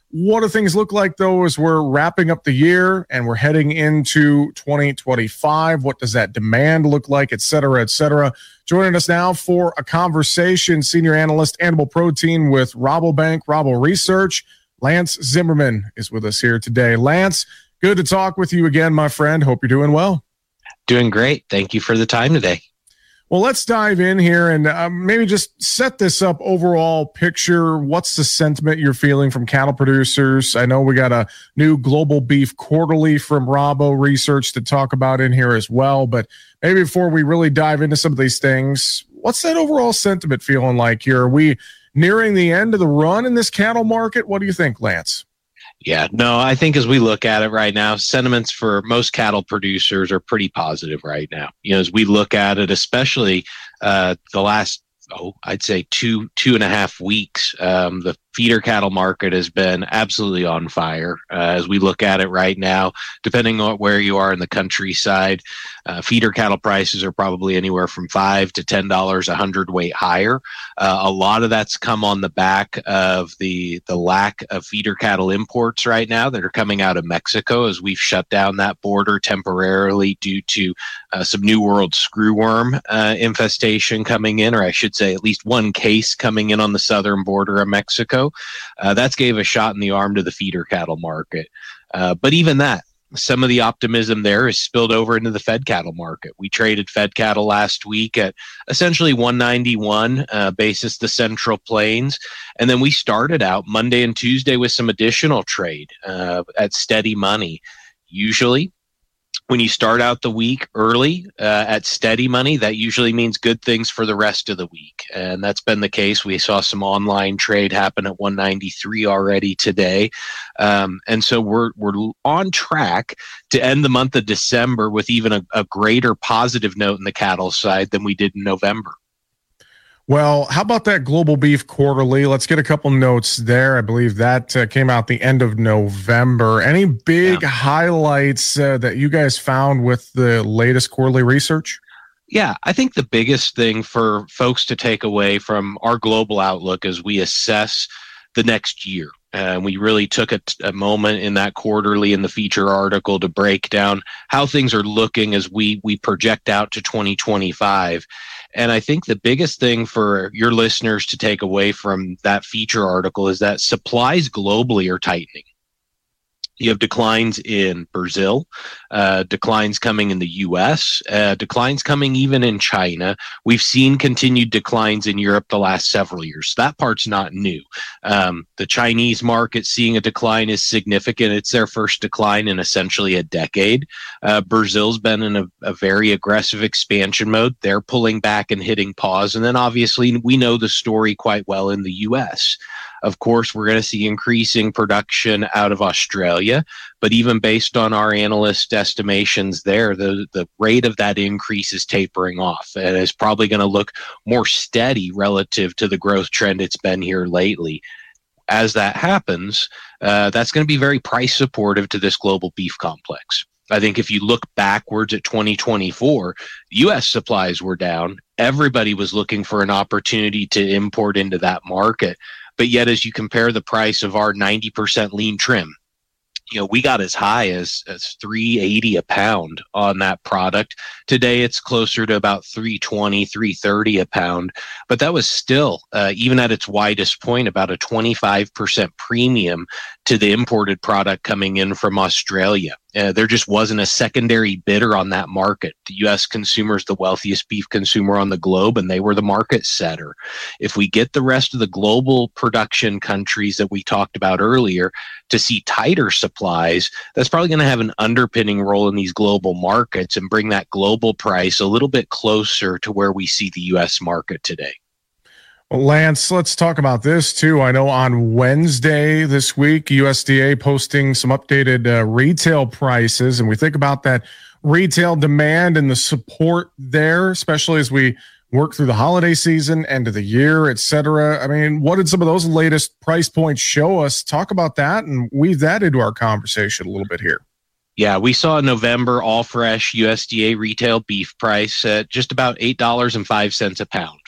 What do things look like, though, as we're wrapping up the year and we're heading into twenty twenty-five? What does that demand look like, et cetera, et cetera? Joining us now for a conversation, senior analyst, animal protein with Rabobank, Rabo Research. Lance Zimmerman is with us here today. Lance, good to talk with you again, my friend. Hope you're doing well. Doing great. Thank you for the time today. Well, let's dive in here and uh, maybe just set this up overall picture. What's the sentiment you're feeling from cattle producers? I know we got a new Global Beef Quarterly from Rabo Research to talk about in here as well. But maybe before we really dive into some of these things, what's that overall sentiment feeling like here? Are we nearing the end of the run in this cattle market? What do you think, Lance? Yeah, no, I think as we look at it right now, sentiments for most cattle producers are pretty positive right now. You know, as we look at it, especially uh, the last, oh, I'd say two, two and a half weeks, um, the feeder cattle market has been absolutely on fire. Uh, as we look at it right now, depending on where you are in the countryside, uh, feeder cattle prices are probably anywhere from five to ten dollars a hundredweight higher. Uh, a lot of that's come on the back of the the lack of feeder cattle imports right now that are coming out of Mexico, as we've shut down that border temporarily due to uh, some New World screwworm uh, infestation coming in, or I should say, at least one case coming in on the southern border of Mexico. Uh, that's gave a shot in the arm to the feeder cattle market. Uh, but even that, some of the optimism there is spilled over into the fed cattle market. We traded fed cattle last week at essentially one ninety-one uh, basis the Central Plains. And then we started out Monday and Tuesday with some additional trade uh, at steady money. Usually, when you start out the week early uh, at steady money, that usually means good things for the rest of the week. And that's been the case. We saw some online trade happen at one ninety-three already today. Um, and so we're we're on track to end the month of December with even a, a greater positive note in the cattle side than we did in November. Well, how about that Global Beef Quarterly? Let's get a couple notes there. I believe that uh, came out the end of November. Any big yeah. highlights uh, that you guys found with the latest quarterly research? Yeah, I think the biggest thing for folks to take away from our global outlook as we assess the next year. And uh, we really took a, a moment in that quarterly in the feature article to break down how things are looking as we we project out to twenty twenty-five. And I think the biggest thing for your listeners to take away from that feature article is that supplies globally are tightening. You have declines in Brazil, uh, declines coming in the U S, uh, declines coming even in China. We've seen continued declines in Europe the last several years. That part's not new. Um, the Chinese market seeing a decline is significant. It's their first decline in essentially a decade. Uh, Brazil's been in a, a very aggressive expansion mode. They're pulling back and hitting pause. And then obviously we know the story quite well in the U S. Of course, we're going to see increasing production out of Australia, but even based on our analyst estimations there, the, the rate of that increase is tapering off and is probably going to look more steady relative to the growth trend it's been here lately. As that happens, uh, that's going to be very price supportive to this global beef complex. I think if you look backwards at twenty twenty-four, U S supplies were down. Everybody was looking for an opportunity to import into that market. But yet, as you compare the price of our ninety percent lean trim, you know, we got as high as, as three eighty a pound on that product. Today, it's closer to about three twenty, three thirty a pound. But that was still, uh, even at its widest point, about a twenty-five percent premium to the imported product coming in from Australia. Uh, there just wasn't a secondary bidder on that market. The U S consumer is the wealthiest beef consumer on the globe, and they were the market setter. If we get the rest of the global production countries that we talked about earlier to see tighter supplies, that's probably going to have an underpinning role in these global markets and bring that global price a little bit closer to where we see the U S market today. Well, Lance, let's talk about this too. I know on Wednesday this week, U S D A posting some updated uh, retail prices, and we think about that retail demand and the support there, especially as we work through the holiday season, end of the year, et cetera. I mean, what did some of those latest price points show us? Talk about that and weave that into our conversation a little bit here. Yeah, we saw November all fresh U S D A retail beef price at just about eight dollars and five cents a pound.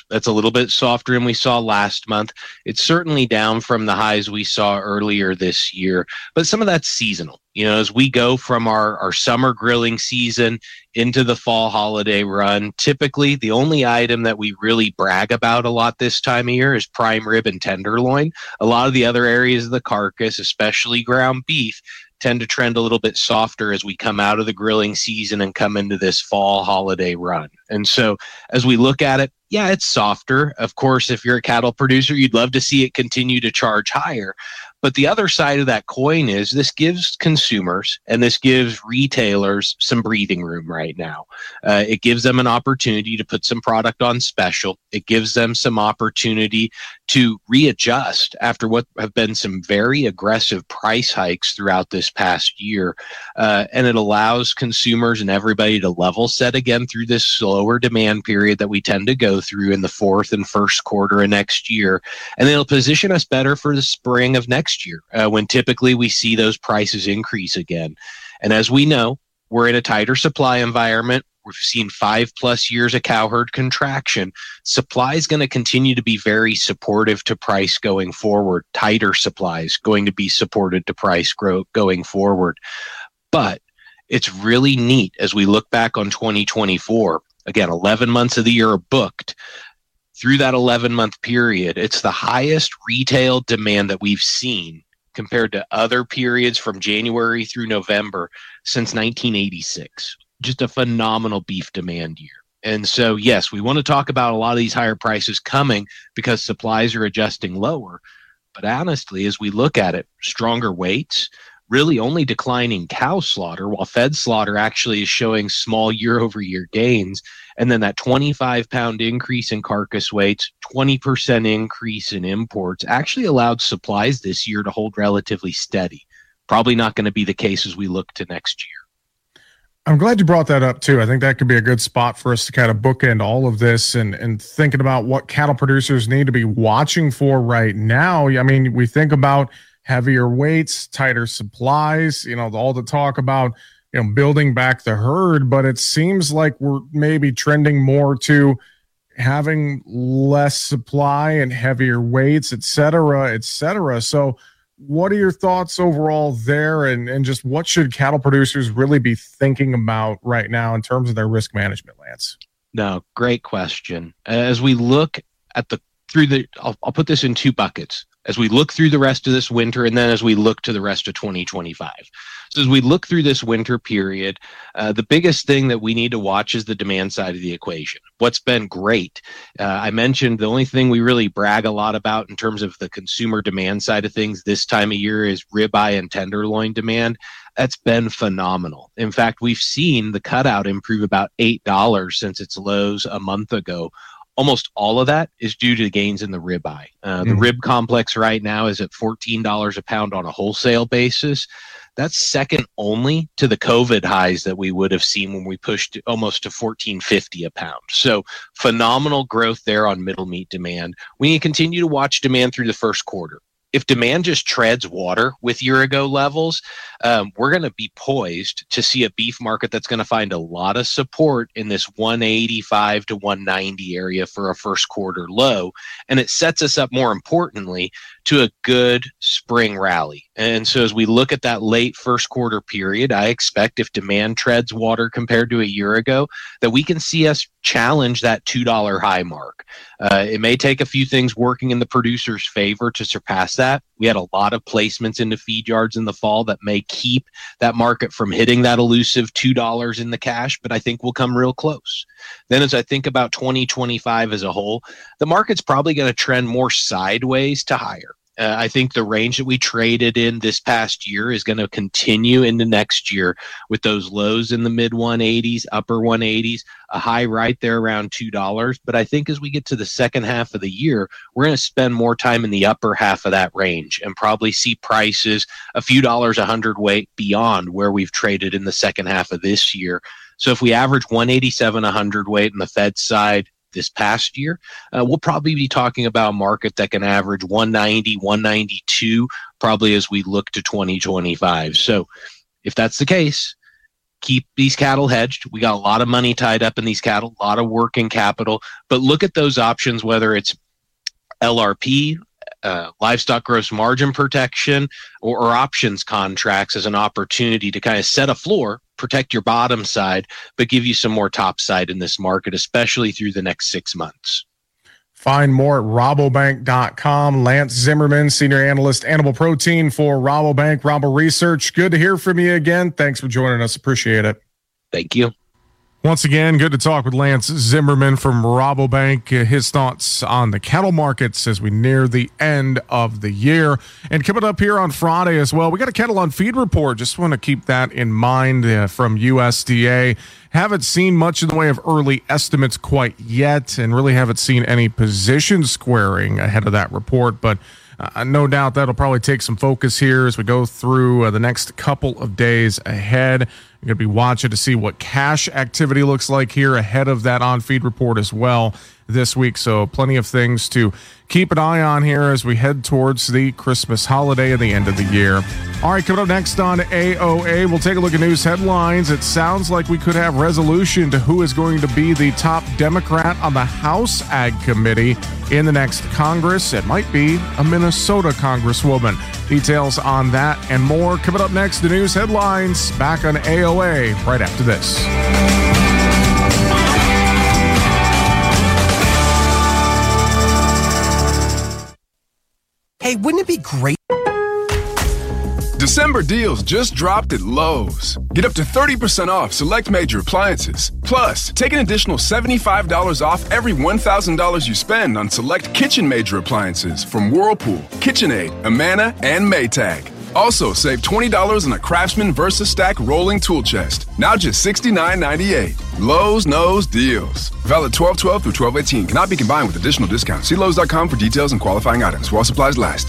That's a little bit softer than we saw last month. It's certainly down from the highs we saw earlier this year, but some of that's seasonal. You know, as we go from our, our summer grilling season into the fall holiday run, typically the only item that we really brag about a lot this time of year is prime rib and tenderloin. A lot of the other areas of the carcass, especially ground beef, tend to trend a little bit softer as we come out of the grilling season and come into this fall holiday run. And so as we look at it, yeah, it's softer. Of course, if you're a cattle producer, you'd love to see it continue to charge higher. But the other side of that coin is this gives consumers and this gives retailers some breathing room right now. Uh, it gives them an opportunity to put some product on special. It gives them some opportunity to readjust after what have been some very aggressive price hikes throughout this past year. Uh, and it allows consumers and everybody to level set again through this slower demand period that we tend to go through in the fourth and first quarter of next year. And it'll position us better for the spring of next year, uh, when typically we see those prices increase again. And as we know, we're in a tighter supply environment. We've seen five plus years of cow herd contraction. Supply is going to continue to be very supportive to price going forward. Tighter supply is going to be supported to price growth going forward. But it's really neat as we look back on twenty twenty-four. Again, eleven months of the year are booked. Through that eleven-month period, it's the highest retail demand that we've seen compared to other periods from January through November since nineteen eighty-six. Just a phenomenal beef demand year. And so, yes, we want to talk about a lot of these higher prices coming because supplies are adjusting lower. But honestly, as we look at it, stronger weights, really only declining cow slaughter, while fed slaughter actually is showing small year-over-year gains. And then that twenty-five pound increase in carcass weights, twenty percent increase in imports actually allowed supplies this year to hold relatively steady. Probably not going to be the case as we look to next year. I'm glad you brought that up too. I think that could be a good spot for us to kind of bookend all of this and, and thinking about what cattle producers need to be watching for right now. I mean, we think about heavier weights, tighter supplies, you know, all the talk about, you know, building back the herd, but it seems like we're maybe trending more to having less supply and heavier weights, et cetera, et cetera. So what are your thoughts overall there? And, and just what should cattle producers really be thinking about right now in terms of their risk management, Lance? No, great question. As we look at the, through the, I'll, I'll put this in two buckets. As we look through the rest of this winter, and then as we look to the rest of twenty twenty-five. So as we look through this winter period, uh, the biggest thing that we need to watch is the demand side of the equation. What's been great, uh, I mentioned the only thing we really brag a lot about in terms of the consumer demand side of things this time of year is ribeye and tenderloin demand. That's been phenomenal. In fact, we've seen the cutout improve about eight dollars since its lows a month ago. Almost all of that is due to gains in the ribeye. Uh, the mm. rib complex right now is at fourteen dollars a pound on a wholesale basis. That's second only to the COVID highs that we would have seen when we pushed almost to fourteen fifty a pound. So phenomenal growth there on middle meat demand. We need to continue to watch demand through the first quarter. If demand just treads water with year ago levels, um, we're going to be poised to see a beef market that's going to find a lot of support in this one eighty-five to one ninety area for a first quarter low. And it sets us up, more importantly, to a good spring rally. And so as we look at that late first quarter period, I expect if demand treads water compared to a year ago, that we can see us challenge that two dollar high mark. Uh, it may take a few things working in the producer's favor to surpass that. We had a lot of placements into feed yards in the fall that may keep that market from hitting that elusive two dollars in the cash, but I think we'll come real close. Then as I think about twenty twenty-five as a whole, the market's probably going to trend more sideways to higher. Uh, I think the range that we traded in this past year is going to continue into next year with those lows in the mid one eighties, upper one eighties, a high right there around two dollars. But I think as we get to the second half of the year, we're going to spend more time in the upper half of that range and probably see prices a few dollars a hundredweight beyond where we've traded in the second half of this year. So if we average one eighty-seven a hundredweight on the Fed side this past year, uh, we'll probably be talking about a market that can average one ninety, one ninety-two, probably as we look to twenty twenty-five. So if that's the case, keep these cattle hedged. We got a lot of money tied up in these cattle, a lot of working capital. But look at those options, whether it's L R P, uh, livestock gross margin protection, or, or options contracts as an opportunity to kind of set a floor, protect your bottom side, but give you some more top side in this market, especially through the next six months. Find more at Rabobank dot com. Lance Zimmerman, Senior Analyst, Animal Protein for Rabobank, Rabo Research. Good to hear from you again. Thanks for joining us. Appreciate it. Thank you. Once again, good to talk with Lance Zimmerman from Rabobank. Uh, his thoughts on the cattle markets as we near the end of the year. And coming up here on Friday as well, we got a cattle on feed report. Just want to keep that in mind uh, from U S D A. Haven't seen much in the way of early estimates quite yet, and really haven't seen any position squaring ahead of that report. But Uh, no doubt that'll probably take some focus here as we go through uh, the next couple of days ahead. You're going to be watching to see what cash activity looks like here ahead of that on-feed report as well this week. So plenty of things to keep an eye on here as we head towards the Christmas holiday and the end of the year. All right, coming up next on A O A, we'll take a look at news headlines. It sounds like we could have resolution to who is going to be the top Democrat on the House Ag Committee in the next Congress. It might be a Minnesota Congresswoman. Details on that and more coming up next. The news headlines back on A O A right after this. Hey, wouldn't it be great? December deals just dropped at Lowe's. Get up to thirty percent off select major appliances. Plus, take an additional seventy-five dollars off every one thousand dollars you spend on select kitchen major appliances from Whirlpool, KitchenAid, Amana, and Maytag. Also, save twenty dollars on a Craftsman VersaStack rolling tool chest. Now just sixty-nine ninety-eight. Lowe's knows deals. Valid twelve twelve through twelve eighteen. Cannot be combined with additional discounts. See Lowe's dot com for details and qualifying items while supplies last.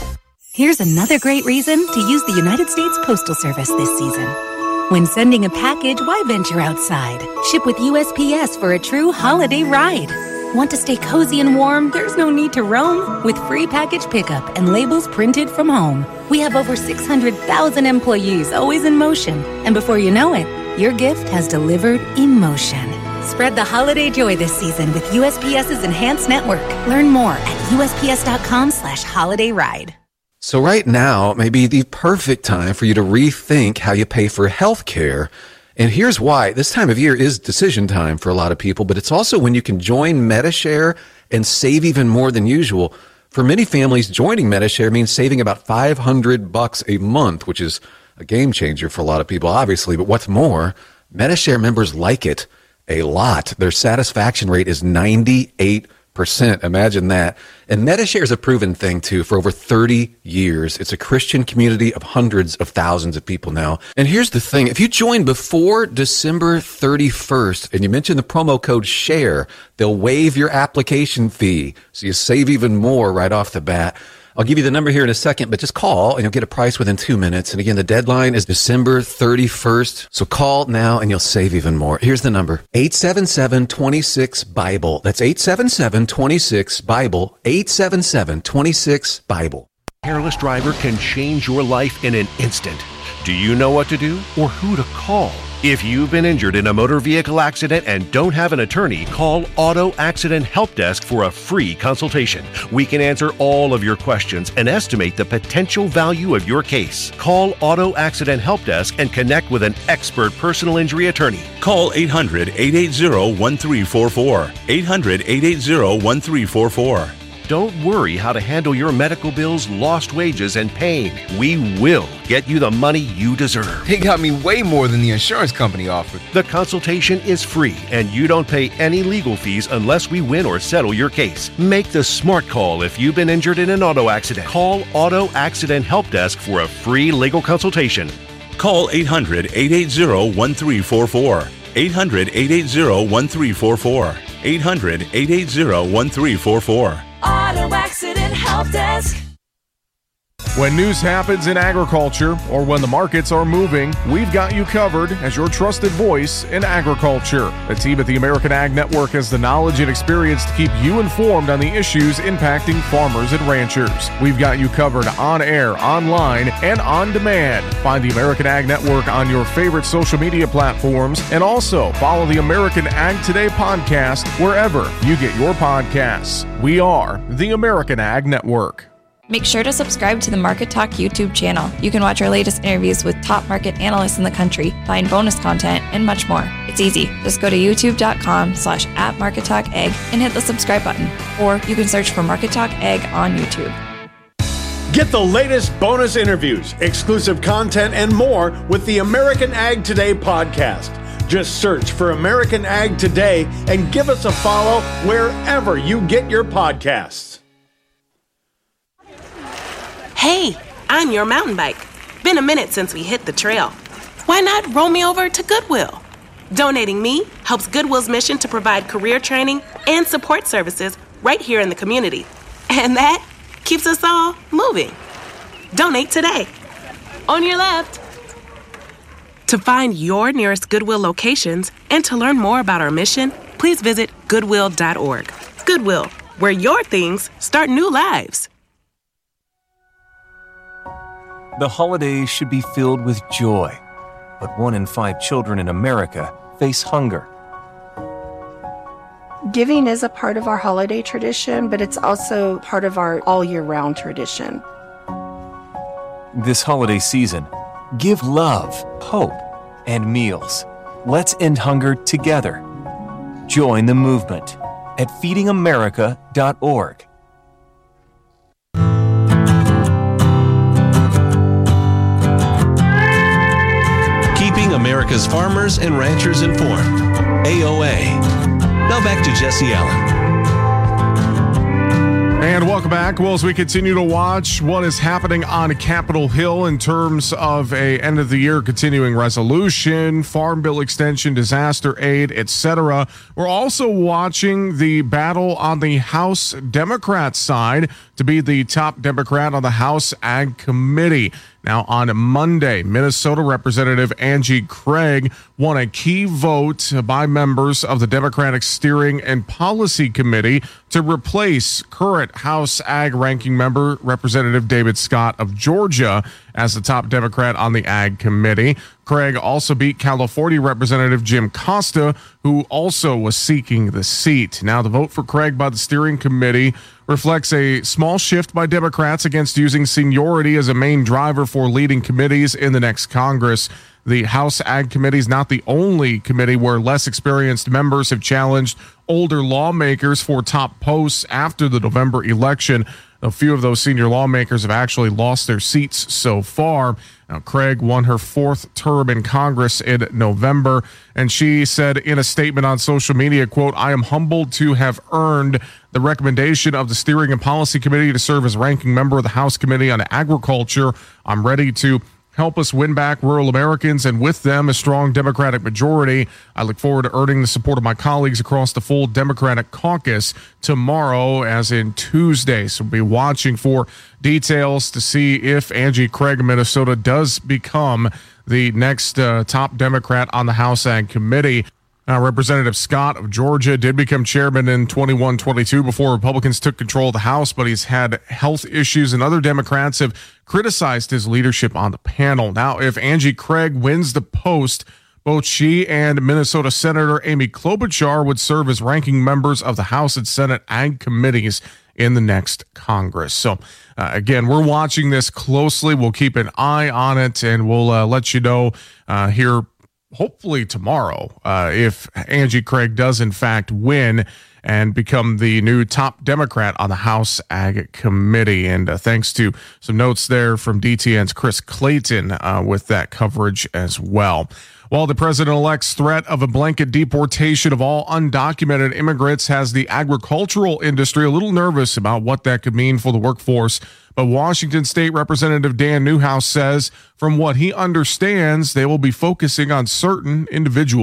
Here's another great reason to use the United States Postal Service this season. When sending a package, why venture outside? Ship with U S P S for a true holiday ride. Want to stay cozy and warm? There's no need to roam. With free package pickup and labels printed from home. We have over six hundred thousand employees always in motion. And before you know it, your gift has delivered in motion. Spread the holiday joy this season with USPS's enhanced network. Learn more at U S P S dot com slash holiday ride. So right now may be the perfect time for you to rethink how you pay for health care. And here's why. This time of year is decision time for a lot of people, but it's also when you can join Medi-Share and save even more than usual. For many families, joining Medi-Share means saving about five hundred bucks a month, which is a game changer for a lot of people, obviously. But what's more, Medi-Share members like it a lot. Their satisfaction rate is ninety-eight percent. Imagine that. And Medi-Share is a proven thing, too, for over thirty years. It's a Christian community of hundreds of thousands of people now. And here's the thing. If you join before December thirty-first and you mention the promo code SHARE, they'll waive your application fee. So you save even more right off the bat. I'll give you the number here in a second, but just call and you'll get a price within two minutes. And again, the deadline is December thirty-first. So call now and you'll save even more. Here's the number, eight seven seven, two six, BIBLE. That's eight seven seven, two six, BIBLE, eight seven seven, two six, BIBLE. Careless driver can change your life in an instant. Do you know what to do or who to call? If you've been injured in a motor vehicle accident and don't have an attorney, call Auto Accident Help Desk for a free consultation. We can answer all of your questions and estimate the potential value of your case. Call Auto Accident Help Desk and connect with an expert personal injury attorney. Call eight hundred, eight eight zero, one three four four. eight hundred, eight eight zero, one three four four. Don't worry how to handle your medical bills, lost wages, and pain. We will get you the money you deserve. They got me way more than the insurance company offered. The consultation is free, and you don't pay any legal fees unless we win or settle your case. Make the smart call if you've been injured in an auto accident. Call Auto Accident Help Desk for a free legal consultation. Call eight hundred, eight eight zero, one three four four. eight hundred, eight eight zero, one three four four. eight hundred, eight eight zero, one three four four. Auto Accident Help Desk. When news happens in agriculture or when the markets are moving, we've got you covered as your trusted voice in agriculture. The team at the American Ag Network has the knowledge and experience to keep you informed on the issues impacting farmers and ranchers. We've got you covered on air, online, and on demand. Find the American Ag Network on your favorite social media platforms, and also follow the American Ag Today podcast wherever you get your podcasts. We are the American Ag Network. Make sure to subscribe to the Market Talk YouTube channel. You can watch our latest interviews with top market analysts in the country, find bonus content, and much more. It's easy. Just go to youtube.com slash at Market Talk Ag and hit the subscribe button. Or you can search for Market Talk Ag on YouTube. Get the latest bonus interviews, exclusive content, and more with the American Ag Today podcast. Just search for American Ag Today and give us a follow wherever you get your podcasts. Hey, I'm your mountain bike. Been a minute since we hit the trail. Why not roll me over to Goodwill? Donating me helps Goodwill's mission to provide career training and support services right here in the community. And that keeps us all moving. Donate today. On your left. To find your nearest Goodwill locations and to learn more about our mission, please visit goodwill dot org. Goodwill, where your things start new lives. The holidays should be filled with joy, but one in five children in America face hunger. Giving is a part of our holiday tradition, but it's also part of our all-year-round tradition. This holiday season, give love, hope, and meals. Let's end hunger together. Join the movement at feeding america dot org. Keeping America's farmers and ranchers informed. A O A. Now back to Jesse Allen. And welcome back. Well, as we continue to watch what is happening on Capitol Hill in terms of a end of the year continuing resolution, farm bill extension, disaster aid, et cetera, we're also watching the battle on the House Democrat side to be the top Democrat on the House Ag Committee. Now, on Monday, Minnesota Representative Angie Craig won a key vote by members of the Democratic Steering and Policy Committee to replace current House Ag Ranking Member Representative David Scott of Georgia as the top Democrat on the Ag Committee. Craig also beat California Representative Jim Costa, who also was seeking the seat. Now, the vote for Craig by the Steering Committee reflects a small shift by Democrats against using seniority as a main driver for leading committees in the next Congress. The House Ag Committee is not the only committee where less experienced members have challenged older lawmakers for top posts after the November election. A few of those senior lawmakers have actually lost their seats so far. Now, Craig won her fourth term in Congress in November, and she said in a statement on social media, quote, "I am humbled to have earned the recommendation of the Steering and Policy Committee to serve as ranking member of the House Committee on Agriculture. I'm ready to help us win back rural Americans and with them a strong Democratic majority. I look forward to earning the support of my colleagues across the full Democratic caucus tomorrow, as in Tuesday." So we'll be watching for details to see if Angie Craig of Minnesota does become the next uh, top Democrat on the House Ag Committee. Uh, Representative Scott of Georgia did become chairman in twenty-one twenty-two before Republicans took control of the House, but he's had health issues, and other Democrats have criticized his leadership on the panel. Now, if Angie Craig wins the post, both she and Minnesota Senator Amy Klobuchar would serve as ranking members of the House and Senate Ag Committees in the next Congress. So, uh, again, we're watching this closely. We'll keep an eye on it, and we'll uh, let you know uh, here hopefully tomorrow, uh, if Angie Craig does in fact win and become the new top Democrat on the House Ag Committee. And uh, thanks to some notes there from D T N's Chris Clayton uh, with that coverage as well. While the president-elect's threat of a blanket deportation of all undocumented immigrants has the agricultural industry a little nervous about what that could mean for the workforce, but Washington State Representative Dan Newhouse says from what he understands, they will be focusing on certain individuals.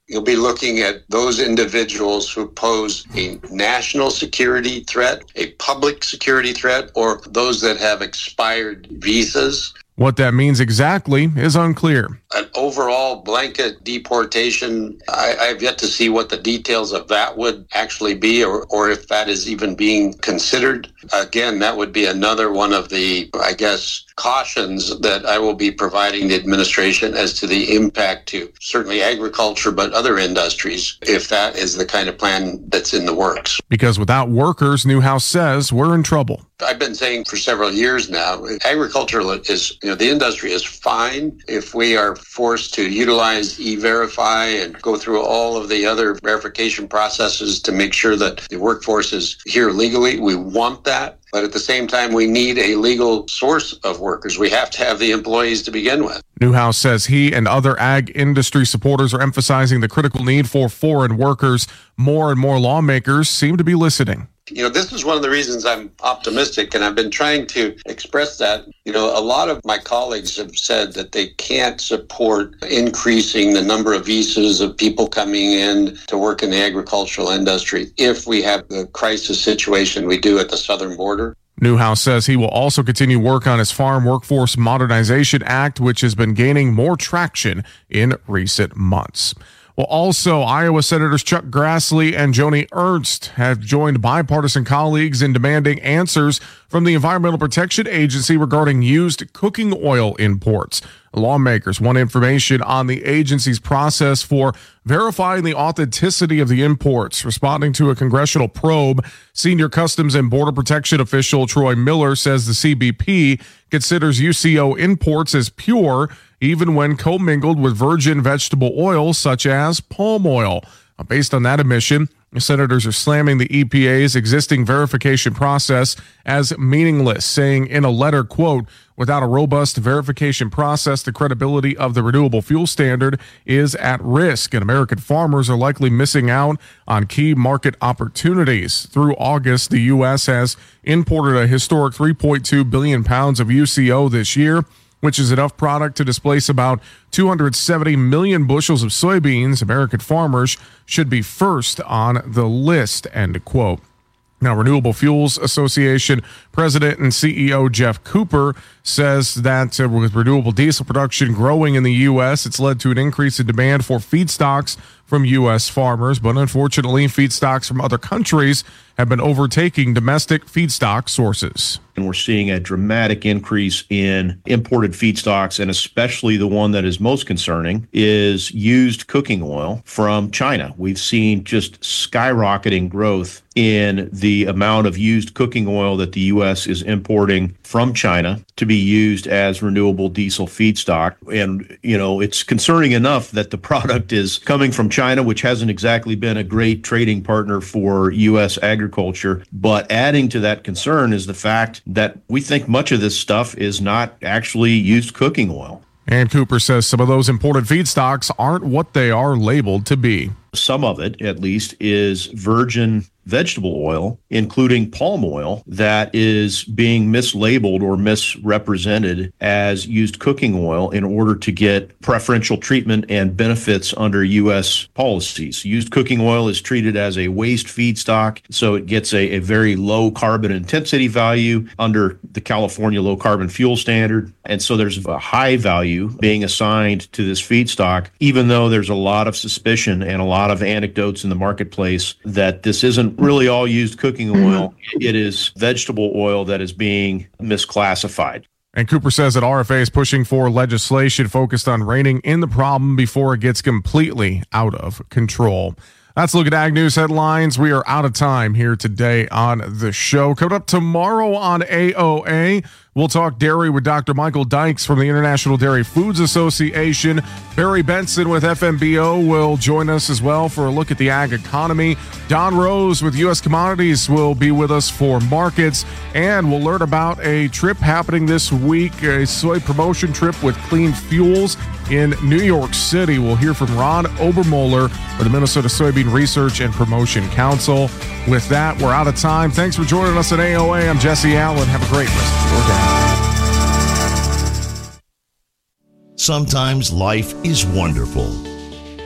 You'll be looking at those individuals who pose a national security threat, a public security threat, or those that have expired visas. What that means exactly is unclear. An overall blanket deportation, I, I've yet to see what the details of that would actually be, or, or if that is even being considered. Again, that would be another one of the, I guess, cautions that I will be providing the administration as to the impact to certainly agriculture, but other industries, if that is the kind of plan that's in the works. Because without workers, Newhouse says, we're in trouble. I've been saying for several years now, agriculture is, you know, the industry is fine if we are forced to utilize E-Verify and go through all of the other verification processes to make sure that the workforce is here legally. We want that. But at the same time, we need a legal source of workers. We have to have the employees to begin with. Newhouse says he and other ag industry supporters are emphasizing the critical need for foreign workers. More and more lawmakers seem to be listening. You know, this is one of the reasons I'm optimistic, and I've been trying to express that. You know, a lot of my colleagues have said that they can't support increasing the number of visas of people coming in to work in the agricultural industry if we have the crisis situation we do at the southern border. Newhouse says he will also continue work on his Farm Workforce Modernization Act, which has been gaining more traction in recent months. Well, also, Iowa Senators Chuck Grassley and Joni Ernst have joined bipartisan colleagues in demanding answers from the Environmental Protection Agency regarding used cooking oil imports. Lawmakers want information on the agency's process for verifying the authenticity of the imports. Responding to a congressional probe, Senior Customs and Border Protection official Troy Miller says the C B P considers U C O imports as pure, even when commingled with virgin vegetable oil such as palm oil. Based on that admission, senators are slamming the E P A's existing verification process as meaningless, saying in a letter, quote, without a robust verification process, the credibility of the renewable fuel standard is at risk, and American farmers are likely missing out on key market opportunities. Through August, the U S has imported a historic three point two billion pounds of U C O this year, which is enough product to displace about two hundred seventy million bushels of soybeans. American farmers should be first on the list, end quote. Now, Renewable Fuels Association President and C E O Jeff Cooper says that uh, with renewable diesel production growing in the U S, it's led to an increase in demand for feedstocks from U S farmers. But unfortunately, feedstocks from other countries have been overtaking domestic feedstock sources. And we're seeing a dramatic increase in imported feedstocks, and especially the one that is most concerning is used cooking oil from China. We've seen just skyrocketing growth in the amount of used cooking oil that the U S is importing from China to be used as renewable diesel feedstock. And, you know, it's concerning enough that the product is coming from China, which hasn't exactly been a great trading partner for U S agriculture. But adding to that concern is the fact that we think much of this stuff is not actually used cooking oil. And Cooper says some of those imported feedstocks aren't what they are labeled to be. Some of it, at least, is virgin vegetable oil, including palm oil, that is being mislabeled or misrepresented as used cooking oil in order to get preferential treatment and benefits under U S policies. Used cooking oil is treated as a waste feedstock, so it gets a, a very low carbon intensity value under the California Low Carbon Fuel Standard. And so there's a high value being assigned to this feedstock, even though there's a lot of suspicion and a lot of anecdotes in the marketplace that this isn't really all used cooking oil. It is vegetable oil that is being misclassified. And Cooper says that R F A is pushing for legislation focused on reining in the problem before it gets completely out of control. That's a look at Ag News headlines. We are out of time here today on the show. Coming up tomorrow on A O A, we'll talk dairy with Doctor Michael Dykes from the International Dairy Foods Association. Barry Benson with F M B O will join us as well for a look at the ag economy. Don Rose with U S Commodities will be with us for markets. And we'll learn about a trip happening this week, a soy promotion trip with Clean Fuels in New York City. We'll hear from Ron Obermoller of the Minnesota Soybean Research and Promotion Council. With that, we're out of time. Thanks for joining us at A O A. I'm Jesse Allen. Have a great rest of your day. Sometimes life is wonderful.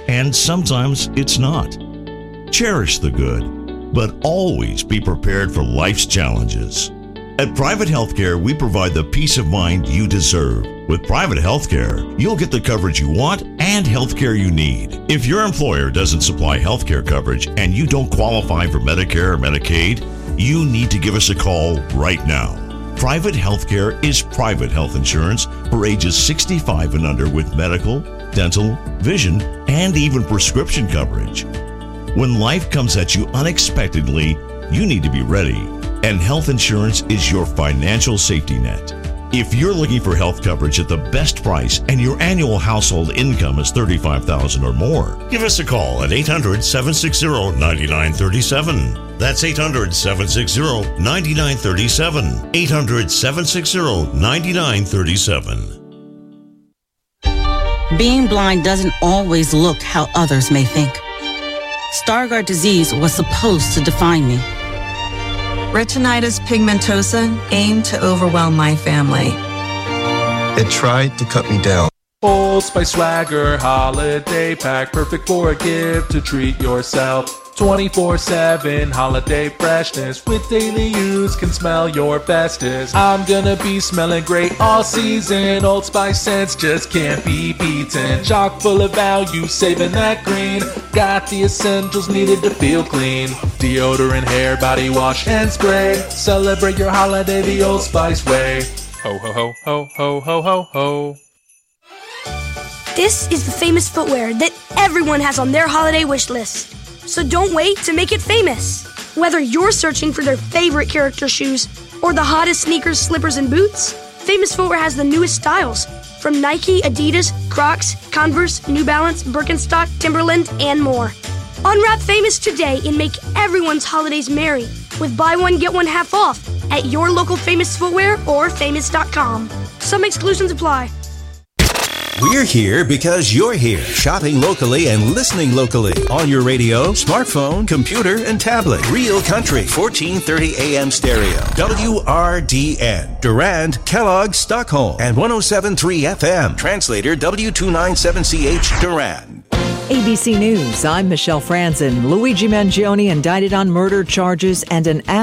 and sometimes it's not. Cherish the good, but always be prepared for life's challenges. At Private Healthcare, we provide the peace of mind you deserve. With Private Healthcare, you'll get the coverage you want and healthcare you need. If your employer doesn't supply healthcare coverage and you don't qualify for Medicare or Medicaid, you need to give us a call right now. Private Healthcare is private health insurance for ages sixty-five and under with medical, dental, vision, and even prescription coverage. When life comes at you unexpectedly, you need to be ready. And health insurance is your financial safety net. If you're looking for health coverage at the best price and your annual household income is thirty-five thousand dollars or more, give us a call at eight hundred, seven six zero, nine nine three seven. That's eight hundred, seven six zero, nine nine three seven. eight hundred, seven six zero, nine nine three seven. Being blind doesn't always look how others may think. Stargardt disease was supposed to define me. Retinitis pigmentosa aimed to overwhelm my family. It tried to cut me down. Old Spice Swagger Holiday Pack, perfect for a gift to treat yourself. twenty-four seven holiday freshness, with daily use can smell your bestest. I'm gonna be smelling great all season. Old Spice scents just can't be beaten. Chock full of value, saving that green. Got the essentials needed to feel clean. Deodorant, hair, body wash, and spray. Celebrate your holiday the Old Spice way. Ho ho ho ho ho ho ho ho. This is the famous footwear that everyone has on their holiday wish list. So don't wait to make it famous. Whether you're searching for their favorite character shoes or the hottest sneakers, slippers, and boots, Famous Footwear has the newest styles from Nike, Adidas, Crocs, Converse, New Balance, Birkenstock, Timberland, and more. Unwrap Famous today and make everyone's holidays merry with buy one, get one half off at your local Famous Footwear or famous dot com. Some exclusions apply. We're here because you're here, shopping locally and listening locally on your radio, smartphone, computer, and tablet. Real Country, fourteen thirty A M stereo. W R D N, Durand, Kellogg, Stockholm, and one oh seven point three F M. Translator W two ninety-seven C H, Durand. A B C News, I'm Michelle Franzen. Luigi Mangione indicted on murder charges and an